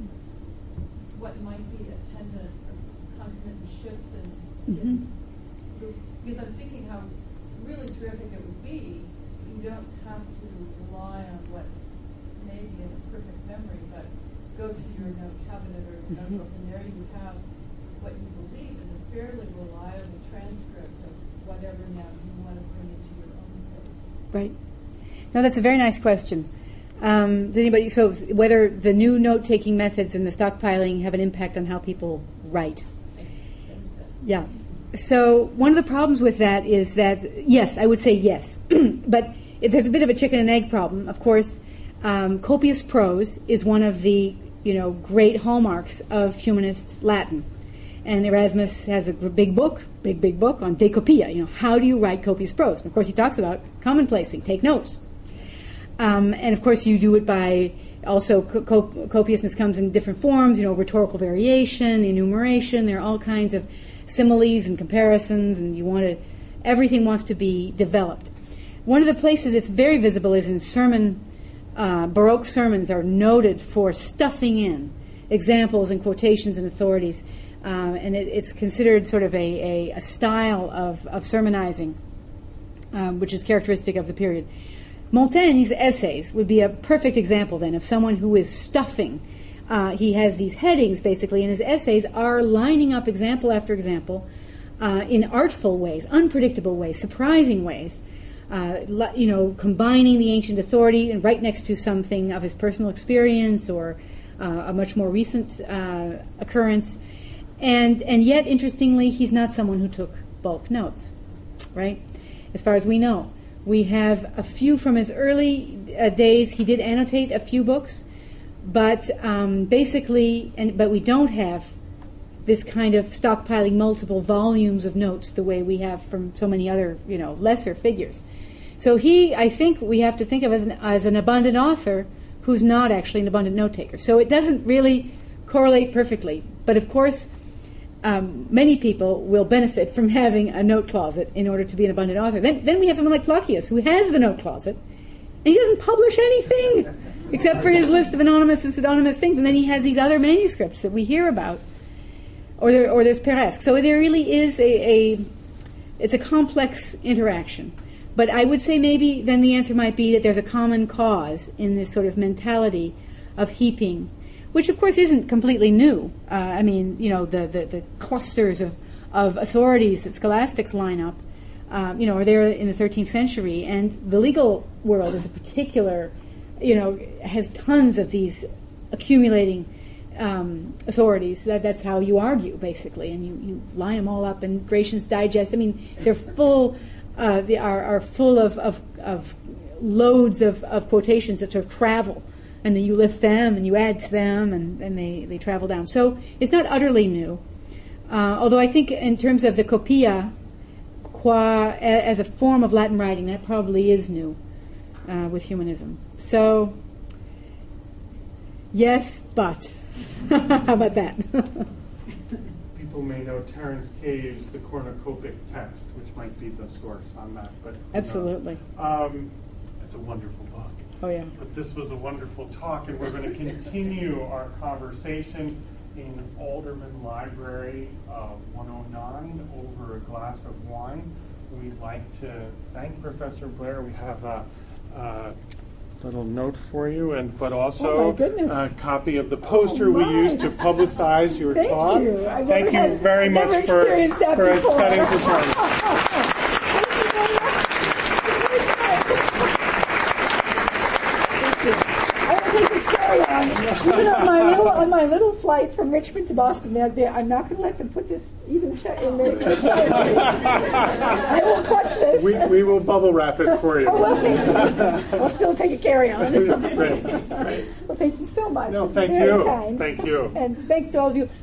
what might be attendant or concomitant shifts in,
mm-hmm.
in, because I'm thinking how really terrific it would be if you don't have to rely on what may be in a perfect memory, but go to your note cabinet or your notebook, and there you have what you believe is a fairly reliable transcript of whatever now you want to bring into your own place.
Right. No, that's a very nice question. Um, does anybody, so whether the new note-taking methods and the stockpiling have an impact on how people write? Yeah. So one of the problems with that is that, yes, I would say yes. But if there's a bit of a chicken and egg problem. Of course, um, copious prose is one of the, you know, great hallmarks of humanist Latin. And Erasmus has a big book, big, big book on De Copia. You know, how do you write copious prose? And of course, he talks about commonplacing, take notes. Um, and of course, you do it by also co- co- copiousness comes in different forms. You know, rhetorical variation, enumeration. There are all kinds of similes and comparisons, and you want to. Everything wants to be developed. One of the places it's very visible is in sermon uh, Baroque sermons are noted for stuffing in examples and quotations and authorities, uh, and it, it's considered sort of a, a, a style of, of sermonizing, um, which is characteristic of the period. Montaigne's essays would be a perfect example then of someone who is stuffing. Uh, he has these headings basically, and his essays are lining up example after example uh, in artful ways, unpredictable ways, surprising ways, uh, you know, combining the ancient authority and right next to something of his personal experience or uh, a much more recent uh, occurrence. And, and yet, interestingly, he's not someone who took bulk notes, right? As far as we know. We have a few from his early uh, days. He did annotate a few books, but um, basically, and but we don't have this kind of stockpiling multiple volumes of notes the way we have from so many other, you know, lesser figures. So he, I think, we have to think of as an, as an abundant author who's not actually an abundant note taker. So it doesn't really correlate perfectly, but of course. Um, many people will benefit from having a note closet in order to be an abundant author. Then, then we have someone like Flacius, who has the note closet, and he doesn't publish anything except for his list of anonymous and pseudonymous things. And then he has these other manuscripts that we hear about, or there, or there's Peresque. So there really is a, a it's a complex interaction. But I would say maybe then the answer might be that there's a common cause in this sort of mentality of heaping, which of course isn't completely new. Uh, I mean, you know, the, the, the clusters of, of authorities that scholastics line up, um, you know, are there in the thirteenth century, and the legal world is a particular, you know, has tons of these accumulating um, authorities. That, that's how you argue, basically, and you, you line them all up, and Gratian's Digest, I mean, they're full, uh, they are, are full of, of, of loads of, of quotations that sort of travel. And then you lift them and you add to them, and, and they, they travel down. So it's not utterly new. Uh, although I think in terms of the copia, qua, as a form of Latin writing, that probably is new uh, with humanism. So, yes, but. How about that?
People may know Terence Cave's The Cornucopic Text, which might be the source on that. But
absolutely.
Um, it's a wonderful book.
Oh, yeah.
But this was a wonderful talk, and we're going to continue our conversation in Alderman Library uh, one oh nine over a glass of wine. We'd like to thank Professor Blair. We have a, a little note for you, and but also
oh,
a copy of the poster
oh,
we used to publicize your
Thank
talk.
You. I've
Thank you
had,
very
I've
much for, for studying for time.
Even on my little on my little flight from Richmond to Boston, they're, they're, I'm not going to let them put this even check in there. I will clutch this.
We, we will bubble wrap it for you.
Oh, well, I'll still take a carry-on.
Great, great.
Well, thank you so much.
No,
it's
thank
very
you.
Kind.
Thank you.
And thanks to all of you.